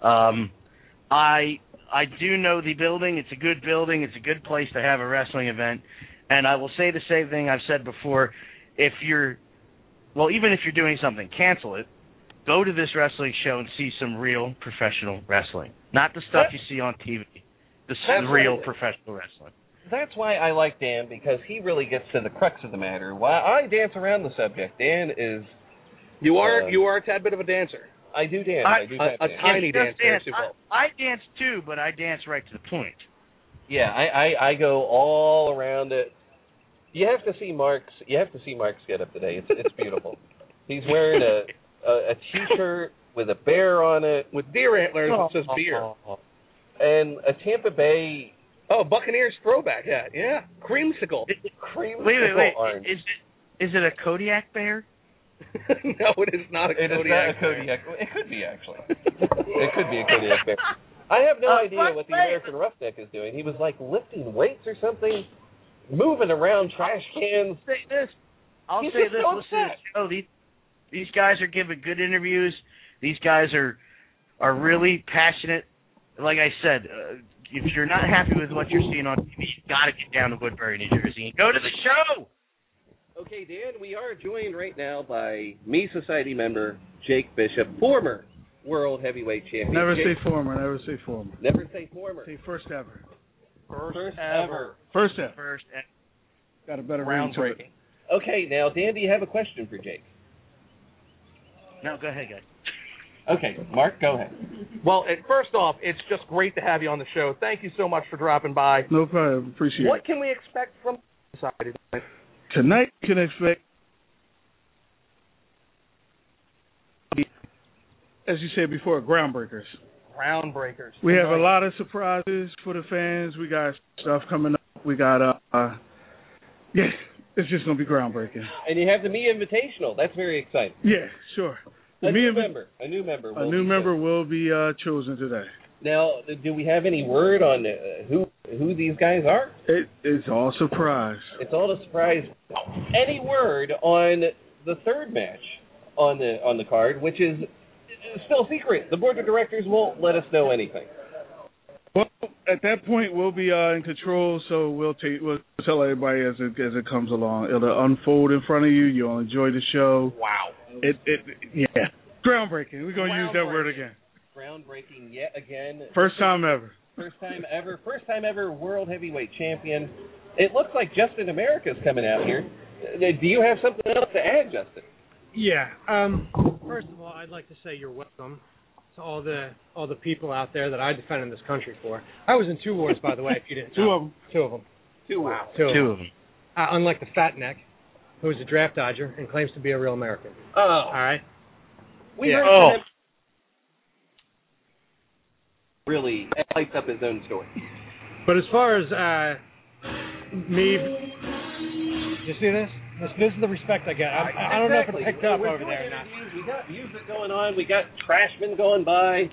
[SPEAKER 11] I do know the building. It's a good building. It's a good place to have a wrestling event. And I will say the same thing I've said before. Even if you're doing something, cancel it. Go to this wrestling show and see some real professional wrestling. Not the stuff you see on TV. The real professional wrestling.
[SPEAKER 2] That's why I like Dan, because he really gets to the crux of the matter. Why I dance around the subject. Dan is...
[SPEAKER 3] You are a tad bit of a dancer.
[SPEAKER 2] I do dance.
[SPEAKER 3] A tiny dancer.
[SPEAKER 11] I dance too, but I dance right to the point.
[SPEAKER 2] Yeah, I go all around it. You have to see Mark's get up today. It's beautiful. He's wearing a T-shirt with a bear on it,
[SPEAKER 3] with deer antlers that says beer,
[SPEAKER 2] and a Tampa Bay
[SPEAKER 3] Buccaneers throwback hat. Yeah, creamsicle.
[SPEAKER 11] Wait. Orange. Is it a Kodiak bear?
[SPEAKER 3] No, it is not a Kodiak.
[SPEAKER 2] It is not a Kodiak. It could be actually. It could be a Kodiak bear. I have no idea what the American Roughneck is doing. He was like lifting weights or something, moving around trash cans.
[SPEAKER 11] I'll say this. Listen to the show. These guys are giving good interviews. These guys are really passionate. Like I said, if you're not happy with what you're seeing on TV, you've got to get down to Woodbury, New Jersey, and go to the show.
[SPEAKER 2] Okay, Dan, we are joined right now by Me Society member Jake Bishop, former World Heavyweight Champion.
[SPEAKER 12] Never
[SPEAKER 2] Jake,
[SPEAKER 12] say former. Never say former.
[SPEAKER 2] Never say former.
[SPEAKER 12] Say first ever.
[SPEAKER 2] First ever.
[SPEAKER 12] First ever.
[SPEAKER 11] First ever.
[SPEAKER 12] Got a better ring to it.
[SPEAKER 2] Okay, now, Dan, do you have a question for Jake?
[SPEAKER 11] No, go ahead, guys.
[SPEAKER 2] Okay, Mark, go ahead.
[SPEAKER 3] Well, first off, it's just great to have you on the show. Thank you so much for dropping by.
[SPEAKER 12] No problem. Appreciate it.
[SPEAKER 3] What can we expect from Society tonight?
[SPEAKER 12] Tonight, you can expect, as you said before, groundbreakers.
[SPEAKER 3] Groundbreakers.
[SPEAKER 12] We have a lot of surprises for the fans. We got stuff coming up. We got, yeah, it's just going to be groundbreaking.
[SPEAKER 2] And you have the Me Invitational. That's very exciting.
[SPEAKER 12] Yeah, sure.
[SPEAKER 2] A new member. A new member
[SPEAKER 12] will be chosen today.
[SPEAKER 2] Now, do we have any word on who these guys are?
[SPEAKER 12] It's all surprise.
[SPEAKER 2] It's all a surprise. Any word on the third match on the card, which is still secret? The board of directors won't let us know anything.
[SPEAKER 12] Well, at that point, we'll be in control, so we'll tell everybody as it comes along. It'll unfold in front of you. You'll enjoy the show.
[SPEAKER 3] Wow.
[SPEAKER 12] Yeah. Groundbreaking. We're going to use that word again.
[SPEAKER 2] Groundbreaking yet again.
[SPEAKER 12] First time ever.
[SPEAKER 2] First time ever World Heavyweight Champion. It looks like Justin America's coming out here. Do you have something else to add, Justin?
[SPEAKER 4] Yeah. First of all, I'd like to say you're welcome to all the people out there that I defend in this country for. I was in 2 wars, by the way, if you didn't know. Two of them.
[SPEAKER 2] Wow.
[SPEAKER 4] Two of them. Unlike the fat neck, who is a draft dodger and claims to be a real American.
[SPEAKER 2] Oh.
[SPEAKER 4] All right?
[SPEAKER 2] We heard from him. Really lights up his own story.
[SPEAKER 4] But as far as me, you see this? This is the respect I get. I don't know if it picked up over there or not.
[SPEAKER 2] We got music going on. We got Trashman going by.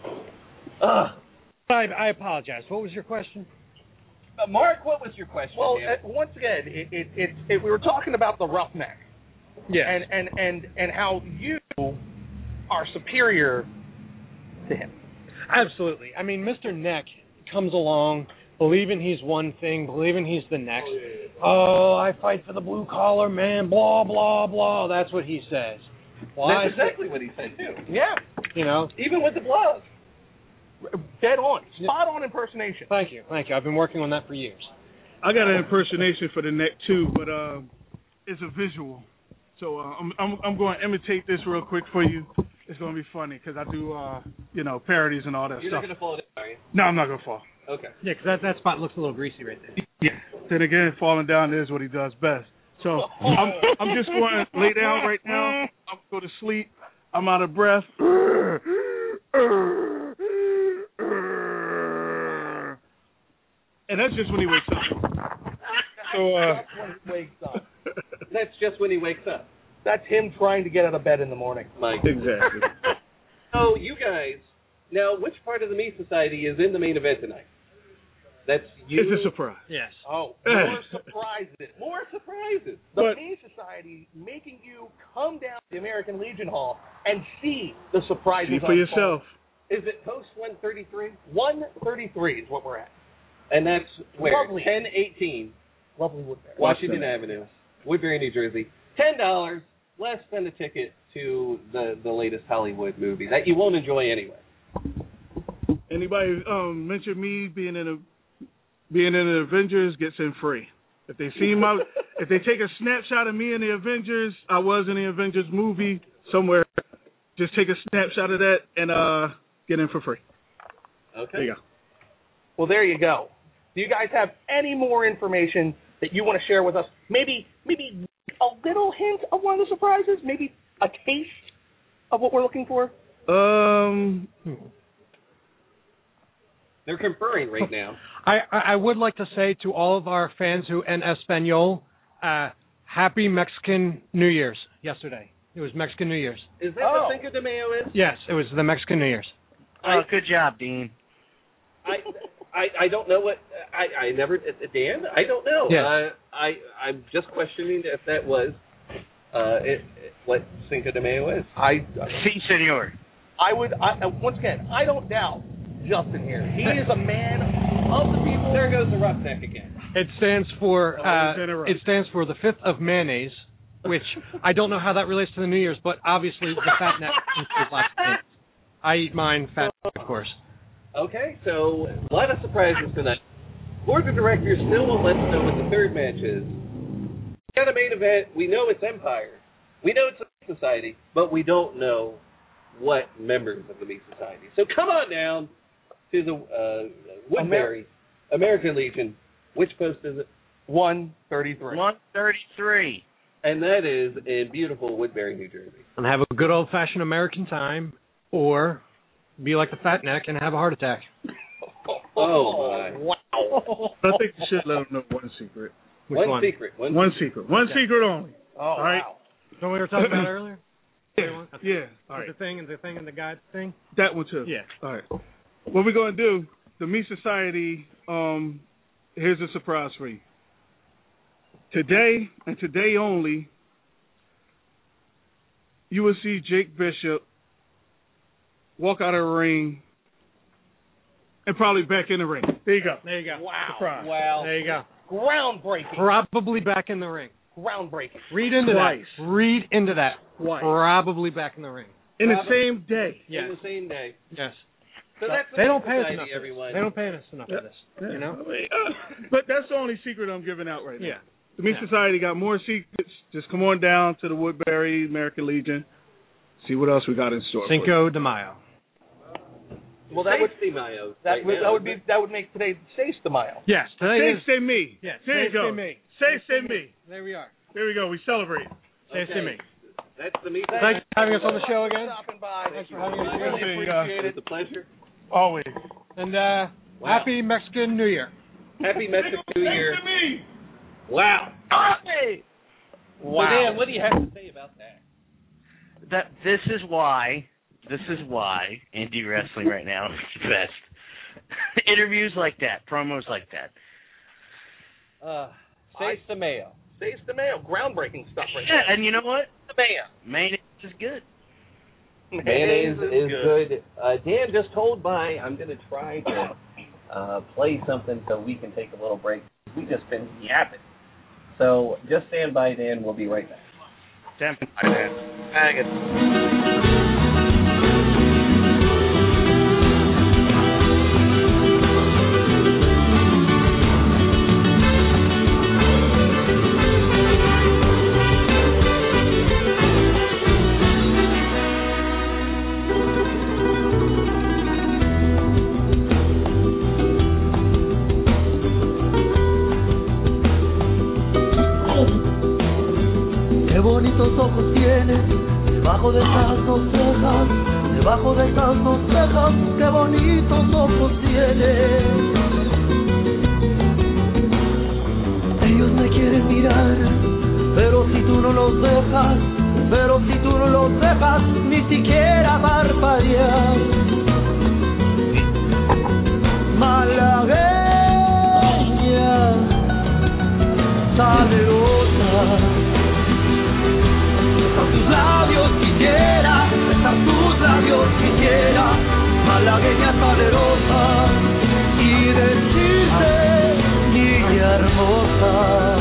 [SPEAKER 4] I apologize. What was your question?
[SPEAKER 2] Mark, what was your question?
[SPEAKER 3] Well, once again, we were talking about the Roughneck.
[SPEAKER 4] Yeah.
[SPEAKER 3] And how you are superior to him.
[SPEAKER 4] Absolutely. I mean, Mr. Neck comes along believing he's one thing, believing he's the next. Oh, I fight for the blue collar man, blah, blah, blah. That's what he says. Well,
[SPEAKER 2] that's exactly what he said, too.
[SPEAKER 3] Yeah.
[SPEAKER 4] You know.
[SPEAKER 3] Even with the gloves. Dead on. Spot on impersonation.
[SPEAKER 4] Thank you. I've been working on that for years.
[SPEAKER 12] I got an impersonation for the neck, too, but it's a visual. So I'm going to imitate this real quick for you. It's going to be funny because I do, parodies and all that stuff.
[SPEAKER 2] You're not going to fall down, are you?
[SPEAKER 12] No, I'm not going to fall.
[SPEAKER 2] Okay.
[SPEAKER 4] Yeah, because that spot looks a little greasy right there.
[SPEAKER 12] Yeah. Then again, falling down is what he does best. So I'm just going to lay down right now. I'm going to go to sleep. I'm out of breath. And that's just when he wakes up. So
[SPEAKER 3] that's when he wakes up.
[SPEAKER 2] That's just when he wakes up.
[SPEAKER 3] That's him trying to get out of bed in the morning.
[SPEAKER 2] Mike.
[SPEAKER 12] Exactly.
[SPEAKER 2] So you guys, now which part of the Me Society is in the main event tonight? That's you.
[SPEAKER 12] It's a surprise.
[SPEAKER 4] Yes.
[SPEAKER 3] Oh, more surprises. More surprises. The Me Society making you come down to the American Legion Hall and see the surprises.
[SPEAKER 12] See for yourself.
[SPEAKER 2] Is it post 133? 133 is what we're at. And that's where?
[SPEAKER 3] Lovely.
[SPEAKER 2] 1018.
[SPEAKER 3] Lovely Woodbury.
[SPEAKER 2] Washington Avenue, Woodbury, New Jersey. $10 less than a ticket to the latest Hollywood movie that you won't enjoy anyway.
[SPEAKER 12] Anybody mention me being in the Avengers gets in free. If they see if they take a snapshot of me in the Avengers, I was in the Avengers movie somewhere. Just take a snapshot of that and get in for free.
[SPEAKER 2] Okay.
[SPEAKER 12] There you go.
[SPEAKER 3] Well, there you go. Do you guys have any more information that you want to share with us? Maybe a little hint of one of the surprises? Maybe a taste of what we're looking for?
[SPEAKER 2] They're conferring right now.
[SPEAKER 4] I would like to say to all of our fans who en Espanol, happy Mexican New Year's yesterday. It was Mexican New Year's.
[SPEAKER 2] Is that what Cinco de Mayo is?
[SPEAKER 4] Yes, it was the Mexican New Year's.
[SPEAKER 11] Good job, Dean.
[SPEAKER 2] I don't know what I never Dan. I don't know.
[SPEAKER 4] Yeah.
[SPEAKER 2] I'm just questioning if that was what Cinco de Mayo is.
[SPEAKER 11] Si, senor.
[SPEAKER 3] Once again, I don't doubt Justin here. He is a man of the people.
[SPEAKER 2] There goes the roughneck again.
[SPEAKER 4] It stands for
[SPEAKER 12] interrupt.
[SPEAKER 4] it stands for the 5th of mayonnaise, which I don't know how that relates to the New Year's, but obviously the fat neck includes lots of things. I eat mine fat, of course.
[SPEAKER 2] Okay, so a lot of surprises tonight. Board of directors still won't let us know what the third match is. We got a main event. We know it's Empire. We know it's a society, but we don't know what members of the Meat Society. So come on down to the Woodbury American Legion. Which post is it?
[SPEAKER 3] 133.
[SPEAKER 11] 133.
[SPEAKER 2] And that is in beautiful Woodbury, New Jersey.
[SPEAKER 4] And have a good old-fashioned American time, or be like the fat neck and have a heart attack.
[SPEAKER 2] Oh, my.
[SPEAKER 3] Wow.
[SPEAKER 12] But I think you should let them know one secret.
[SPEAKER 2] One secret.
[SPEAKER 12] One secret. One secret only.
[SPEAKER 3] Oh,
[SPEAKER 12] all right.
[SPEAKER 3] wow.
[SPEAKER 4] So we were talking about earlier?
[SPEAKER 12] Yeah. All right.
[SPEAKER 4] The thing and the guide thing?
[SPEAKER 12] That one too.
[SPEAKER 4] Yeah.
[SPEAKER 12] All right. What we're going to do, the Meat Society, here's a surprise for you. Today, and today only, you will see Jake Bishop walk out of the ring and probably back in the ring. There you go.
[SPEAKER 4] There you go.
[SPEAKER 3] Wow.
[SPEAKER 12] Surprise.
[SPEAKER 3] Wow.
[SPEAKER 4] There you go.
[SPEAKER 3] Groundbreaking.
[SPEAKER 4] Probably back in the ring.
[SPEAKER 3] Groundbreaking.
[SPEAKER 4] Read into
[SPEAKER 12] Twice.
[SPEAKER 4] that. Read into that.
[SPEAKER 12] Twice.
[SPEAKER 4] Probably back in the ring.
[SPEAKER 12] In the same day.
[SPEAKER 4] Yes.
[SPEAKER 2] In the same day.
[SPEAKER 4] Yes.
[SPEAKER 2] So that's the
[SPEAKER 4] They don't
[SPEAKER 2] Meat
[SPEAKER 4] pay us
[SPEAKER 2] Society,
[SPEAKER 4] enough.
[SPEAKER 2] everyone.
[SPEAKER 4] They don't pay us enough for this.
[SPEAKER 12] Yeah.
[SPEAKER 4] You know?
[SPEAKER 12] But that's the only secret I'm giving out right now.
[SPEAKER 4] Yeah.
[SPEAKER 12] The Meat Society got more secrets. Just come on down to the Woodbury American Legion. See what else we got in store.
[SPEAKER 4] Cinco de Mayo.
[SPEAKER 2] Well, that would be Mayo.
[SPEAKER 3] That would make today Seis de Mayo.
[SPEAKER 4] Yes. Today
[SPEAKER 12] Say,
[SPEAKER 4] is.
[SPEAKER 12] say me.
[SPEAKER 4] Yes.
[SPEAKER 12] There you
[SPEAKER 4] Say
[SPEAKER 12] go.
[SPEAKER 4] me.
[SPEAKER 12] Say me.
[SPEAKER 4] There we are.
[SPEAKER 12] There we go. We celebrate.
[SPEAKER 4] Say me.
[SPEAKER 2] That's the Meat
[SPEAKER 4] Thanks for having us on the show again.
[SPEAKER 3] Stopping by.
[SPEAKER 4] Thanks for having us
[SPEAKER 3] Really
[SPEAKER 4] again.
[SPEAKER 3] appreciate it.
[SPEAKER 2] It's a pleasure.
[SPEAKER 12] Always.
[SPEAKER 4] And happy Mexican New Year.
[SPEAKER 2] Happy Mexican New Year.
[SPEAKER 12] Me.
[SPEAKER 2] Wow.
[SPEAKER 11] Hey!
[SPEAKER 3] Wow.
[SPEAKER 2] So, Dan, what do you have to say about that?
[SPEAKER 11] This is why indie wrestling right now is the best. Interviews like that, promos like that.
[SPEAKER 3] Seis de Mayo. Seis de Mayo. Groundbreaking stuff right
[SPEAKER 11] Yeah,
[SPEAKER 3] there.
[SPEAKER 11] and you know what?
[SPEAKER 3] De Mayo.
[SPEAKER 11] Mayonnaise is good.
[SPEAKER 2] Mayonnaise is good. Dan just told by I'm going to try to play something so we can take a little break. We just been yapping. So just stand by, Dan. We'll be right back.
[SPEAKER 11] Stand by, man.
[SPEAKER 13] Qué bonitos ojos tienes, debajo de esas dos cejas, debajo de esas dos cejas, qué bonitos ojos tienes. Ellos me quieren mirar, pero si tú no los dejas, ni siquiera parpadear. Malagueña, salerosa, besar tus labios quisiera, besar tus labios quisiera, malagueña salerosa, y decirte, niña hermosa.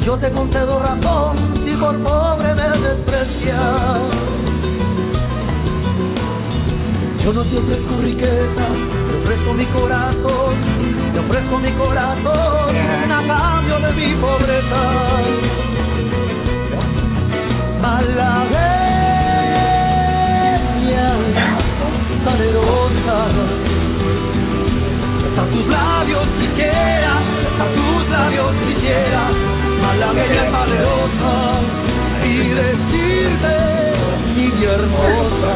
[SPEAKER 13] yo te concedo razón si por pobre me desprecias. Yo no te ofrezco riqueza, te ofrezco mi corazón, te ofrezco mi corazón a cambio de mi pobreza. Malagueña, salerosa, besa tus labios siquiera, besa tus labios siquiera, malagueña salerosa, y decirte, niña hermosa.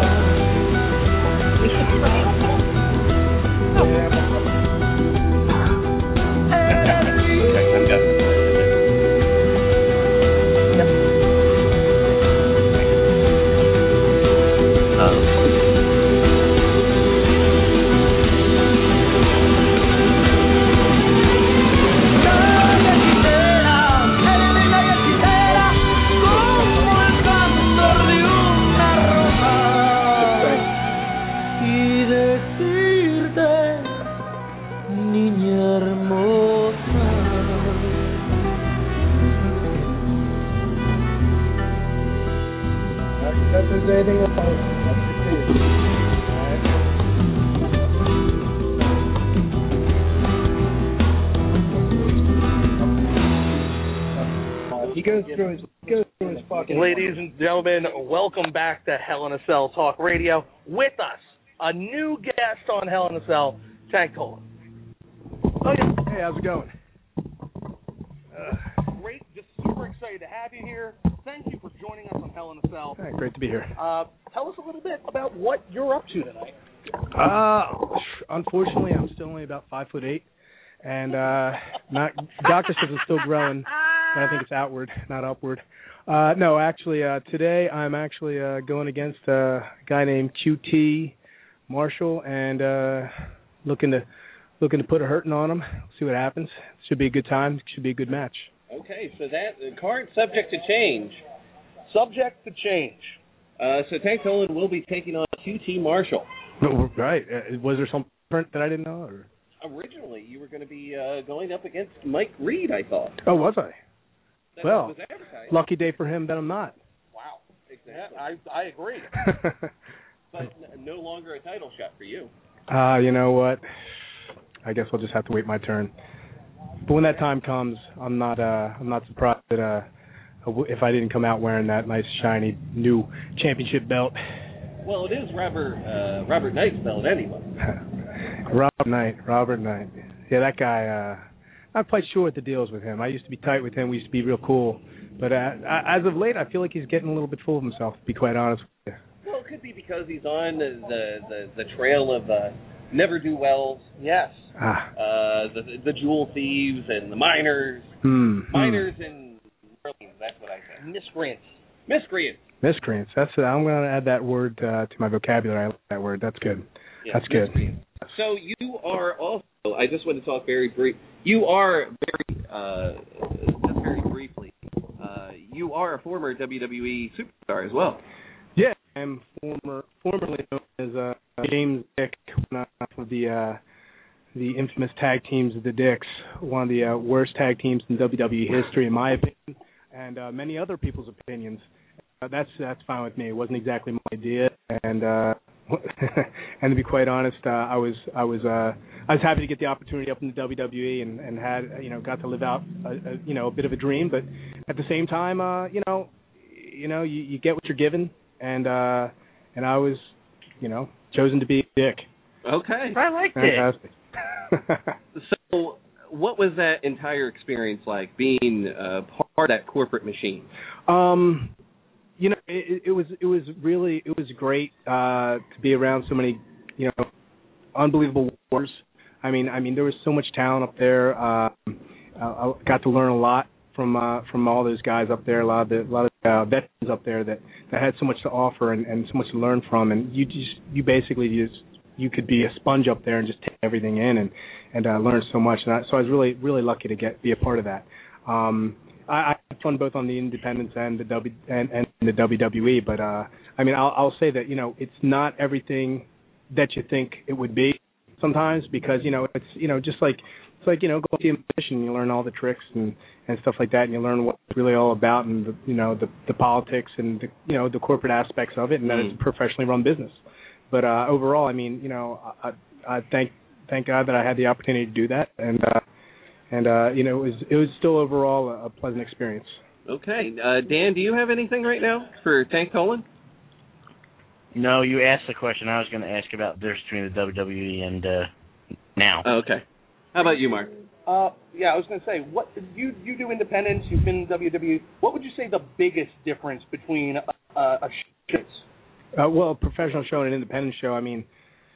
[SPEAKER 3] Ladies and gentlemen, welcome back to Hell in a Cell Talk Radio. With us, a new guest on Hell in a Cell, Tank Toland.
[SPEAKER 14] Oh, yeah. Hey, how's it going?
[SPEAKER 3] Great, just super excited to have you here. Thank you for joining us on Hell in a Cell.
[SPEAKER 14] Hey, great to be here.
[SPEAKER 3] Tell us a little bit about what you're up to tonight.
[SPEAKER 14] Unfortunately, I'm still only about 5'8", and doctor says it's still growing, but I think it's outward, not upward. No, actually, today I'm actually going against a guy named QT Marshall, and looking to put a hurting on him. See what happens. Should be a good time. Should be a good match.
[SPEAKER 2] Okay, so that card subject to change.
[SPEAKER 3] Subject to change.
[SPEAKER 2] So Tank Toland will be taking on QT Marshall.
[SPEAKER 14] Right. Was there something different that I didn't know? Or?
[SPEAKER 2] Originally, you were going to be going up against Mike Reed, I thought.
[SPEAKER 14] Oh, was I?
[SPEAKER 2] That
[SPEAKER 14] well,
[SPEAKER 2] was advertised.
[SPEAKER 14] Lucky day for him that I'm not.
[SPEAKER 3] Wow. Exactly. Yeah, I agree.
[SPEAKER 2] But no longer a title shot for you.
[SPEAKER 14] You know what? I guess I'll just have to wait my turn. But when that time comes, I'm not surprised that if I didn't come out wearing that nice shiny new championship belt.
[SPEAKER 2] Well, it is Robert Knight's belt anyway.
[SPEAKER 14] Robert Knight. Yeah, that guy. Not quite sure what the deal is with him. I used to be tight with him. We used to be real cool. But as of late, I feel like he's getting a little bit full of himself, to be quite honest with you.
[SPEAKER 2] Well, it could be because he's on the trail of never-do-wells.
[SPEAKER 3] Yes.
[SPEAKER 2] The jewel thieves and the miners. Miners and that's what I said. Miscreants.
[SPEAKER 14] I'm going to add that word to my vocabulary. I like that word. That's good.
[SPEAKER 2] Yeah,
[SPEAKER 14] that's good.
[SPEAKER 2] So you are also, I just want to talk very brief. You are just very briefly, you are a former WWE superstar as well.
[SPEAKER 14] Yeah, I'm formerly known as James Dick, one of the infamous tag teams of the Dicks, one of the worst tag teams in WWE history, in my opinion, and many other people's opinions. That's fine with me. It wasn't exactly my idea, and and to be quite honest, I was happy to get the opportunity up in the WWE and had got to live out a bit of a dream, but at the same time, you get what you're given, and I was chosen to be Dick.
[SPEAKER 2] Okay,
[SPEAKER 11] I like
[SPEAKER 14] Fantastic.
[SPEAKER 2] So, what was that entire experience like, being part of that corporate machine?
[SPEAKER 14] It was great to be around so many, unbelievable wars. I mean, there was so much talent up there. I got to learn a lot from all those guys up there. A lot of veterans up there that had so much to offer and so much to learn from. And you basically could be a sponge up there and just take everything in and learn so much. And so I was really lucky to be a part of that. I had fun both on the independents and the WWE, but I'll say that it's not everything that you think it would be sometimes, because it's just like it's like, going to see a magician. You learn all the tricks and stuff like that, and you learn what it's really all about, and the politics and the corporate aspects of it, and that it's a professionally run business. But overall, I mean, I thank God that I had the opportunity to do that, and it was still overall a pleasant experience.
[SPEAKER 2] Okay, Dan, do you have anything right now for Tank Toland?
[SPEAKER 11] No, you asked the question. I was going to ask about the difference between the WWE and now.
[SPEAKER 2] Okay. How about you, Mark?
[SPEAKER 3] Yeah, I was going to say, what you do independence, you've been in WWE. What would you say the biggest difference between a show?
[SPEAKER 14] Well, a professional show and an independent show. I mean,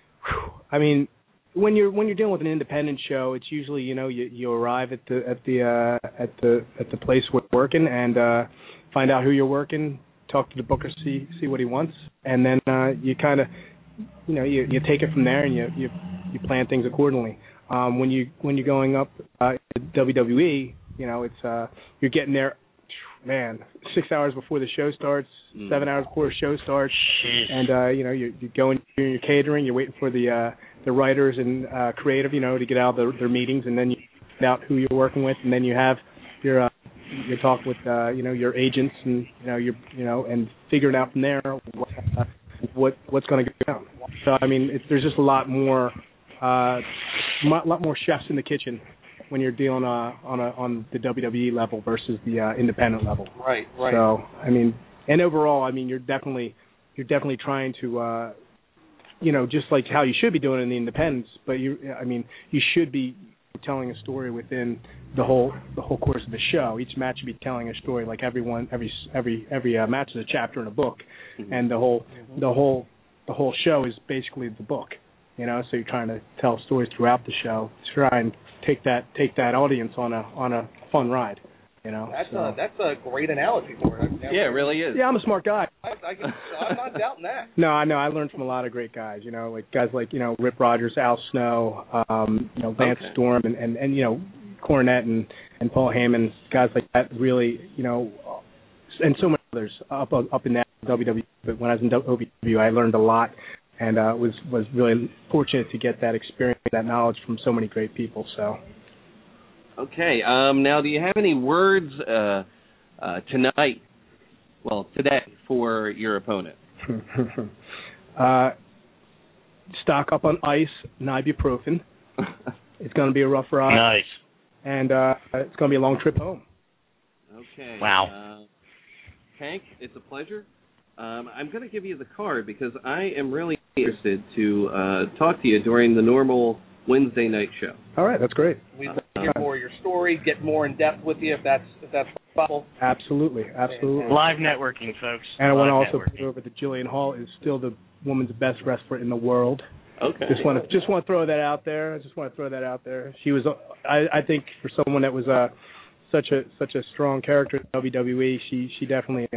[SPEAKER 14] when you're dealing with an independent show, it's usually you arrive at the place where you're working and find out who you're working, talk to the booker, see what he wants, and then you kind of you take it from there and you plan things accordingly. When you're going up to WWE, it's you're getting there, man, 6 hours before the show starts, 7 hours before the show starts, and you're going, you're catering, you're waiting for the writers and creative, to get out of their meetings, and then you find out who you're working with, and then you have your talk with your agents, and and figuring out from there what's going to go down. So I mean, there's just a lot more chefs in the kitchen when you're dealing on the WWE level versus the independent level.
[SPEAKER 3] Right.
[SPEAKER 14] So I mean, and overall, I mean, you're definitely trying to just like how you should be doing in the independents, but you should be telling a story within the whole course of the show. Each match should be telling a story. Like every match is a chapter in a book, and the whole show is basically the book. So you're trying to tell stories throughout the show, try and take that audience on a fun ride.
[SPEAKER 3] That's a great analogy for it.
[SPEAKER 2] Yeah, it really is.
[SPEAKER 14] Yeah, I'm a smart guy.
[SPEAKER 3] I'm not doubting that.
[SPEAKER 14] No, I know. I learned from a lot of great guys. Like guys like Rip Rogers, Al Snow, Lance Storm, and Cornette and Paul Heyman, guys like that. Really, and so many others up in that WWE. But when I was in WWE, I learned a lot, and was really fortunate to get that experience, that knowledge from so many great people. So.
[SPEAKER 2] Okay. Now, do you have any words today for your opponent?
[SPEAKER 14] Stock up on ice and ibuprofen. It's going to be a rough ride.
[SPEAKER 11] Nice.
[SPEAKER 14] And it's going to be a long trip home.
[SPEAKER 2] Okay.
[SPEAKER 11] Wow.
[SPEAKER 2] Hank, it's a pleasure. I'm going to give you the card because I am really interested to talk to you during the normal Wednesday night show.
[SPEAKER 14] All right, that's great.
[SPEAKER 3] We'd like to hear more of your story, get more in depth with you if that's possible.
[SPEAKER 14] Absolutely.
[SPEAKER 11] Live networking, folks.
[SPEAKER 14] And I want to also put over that Jillian Hall is still the woman's best wrestler in the world.
[SPEAKER 2] Okay.
[SPEAKER 14] Just want to throw that out there. She was, I think, for someone that was such a strong character in WWE, she definitely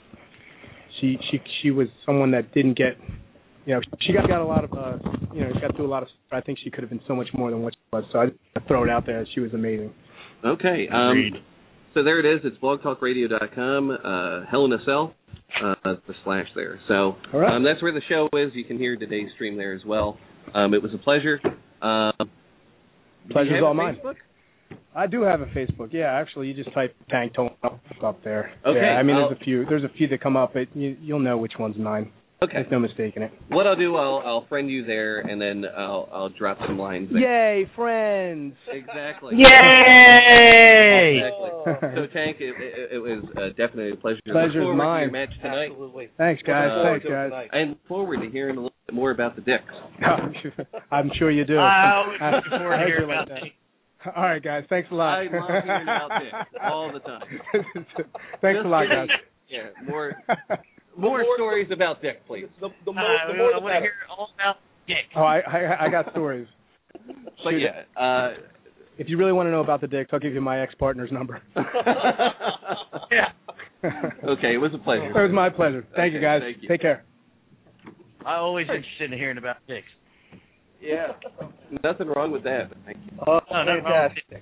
[SPEAKER 14] she was someone that didn't get. She got a lot of, got through a lot of stuff. I think she could have been so much more than what she was. So I just throw it out there. She was amazing.
[SPEAKER 2] Okay. So there it is. It's blogtalkradio.com, Hell in a Cell, the / there. So
[SPEAKER 14] right.
[SPEAKER 2] That's where the show is. You can hear today's stream there as well. It was a pleasure.
[SPEAKER 14] Pleasure's all mine.
[SPEAKER 2] Facebook?
[SPEAKER 14] I do have a Facebook. Yeah, actually, you just type Tank Toland up there.
[SPEAKER 2] Okay.
[SPEAKER 14] Yeah, I mean, there's a few that come up, but you'll know which one's mine.
[SPEAKER 2] Okay.
[SPEAKER 14] There's no mistaking it.
[SPEAKER 2] What I'll do, I'll friend you there, and then I'll drop some lines there.
[SPEAKER 14] Yay, friends!
[SPEAKER 2] Exactly.
[SPEAKER 11] Yay!
[SPEAKER 2] Exactly. So, Tank, it was definitely a pleasure.
[SPEAKER 14] Pleasure's mine.
[SPEAKER 2] Your match tonight.
[SPEAKER 3] Absolutely.
[SPEAKER 14] Thanks, guys.
[SPEAKER 2] I look forward to hearing a little bit more about the Dicks.
[SPEAKER 14] I'm sure you do.
[SPEAKER 11] I always look forward to hearing about
[SPEAKER 14] that. All right, guys. Thanks a lot.
[SPEAKER 2] I love hearing about Dicks all the time.
[SPEAKER 14] Thanks a lot, guys.
[SPEAKER 2] Yeah, more stories about Dick, please.
[SPEAKER 3] The more
[SPEAKER 11] I
[SPEAKER 3] the
[SPEAKER 11] want to
[SPEAKER 3] better.
[SPEAKER 11] hear all about Dick.
[SPEAKER 14] Oh, I got stories.
[SPEAKER 2] But yeah,
[SPEAKER 14] if you really want to know about the Dicks, I'll give you my ex-partner's number.
[SPEAKER 11] Yeah.
[SPEAKER 2] Okay, it was a pleasure.
[SPEAKER 14] It was my pleasure. Thank you, guys.
[SPEAKER 2] Thank you.
[SPEAKER 14] Take care.
[SPEAKER 11] I'm always interested in hearing about Dicks.
[SPEAKER 2] Yeah, nothing wrong with that. Thank you.
[SPEAKER 11] No, fantastic.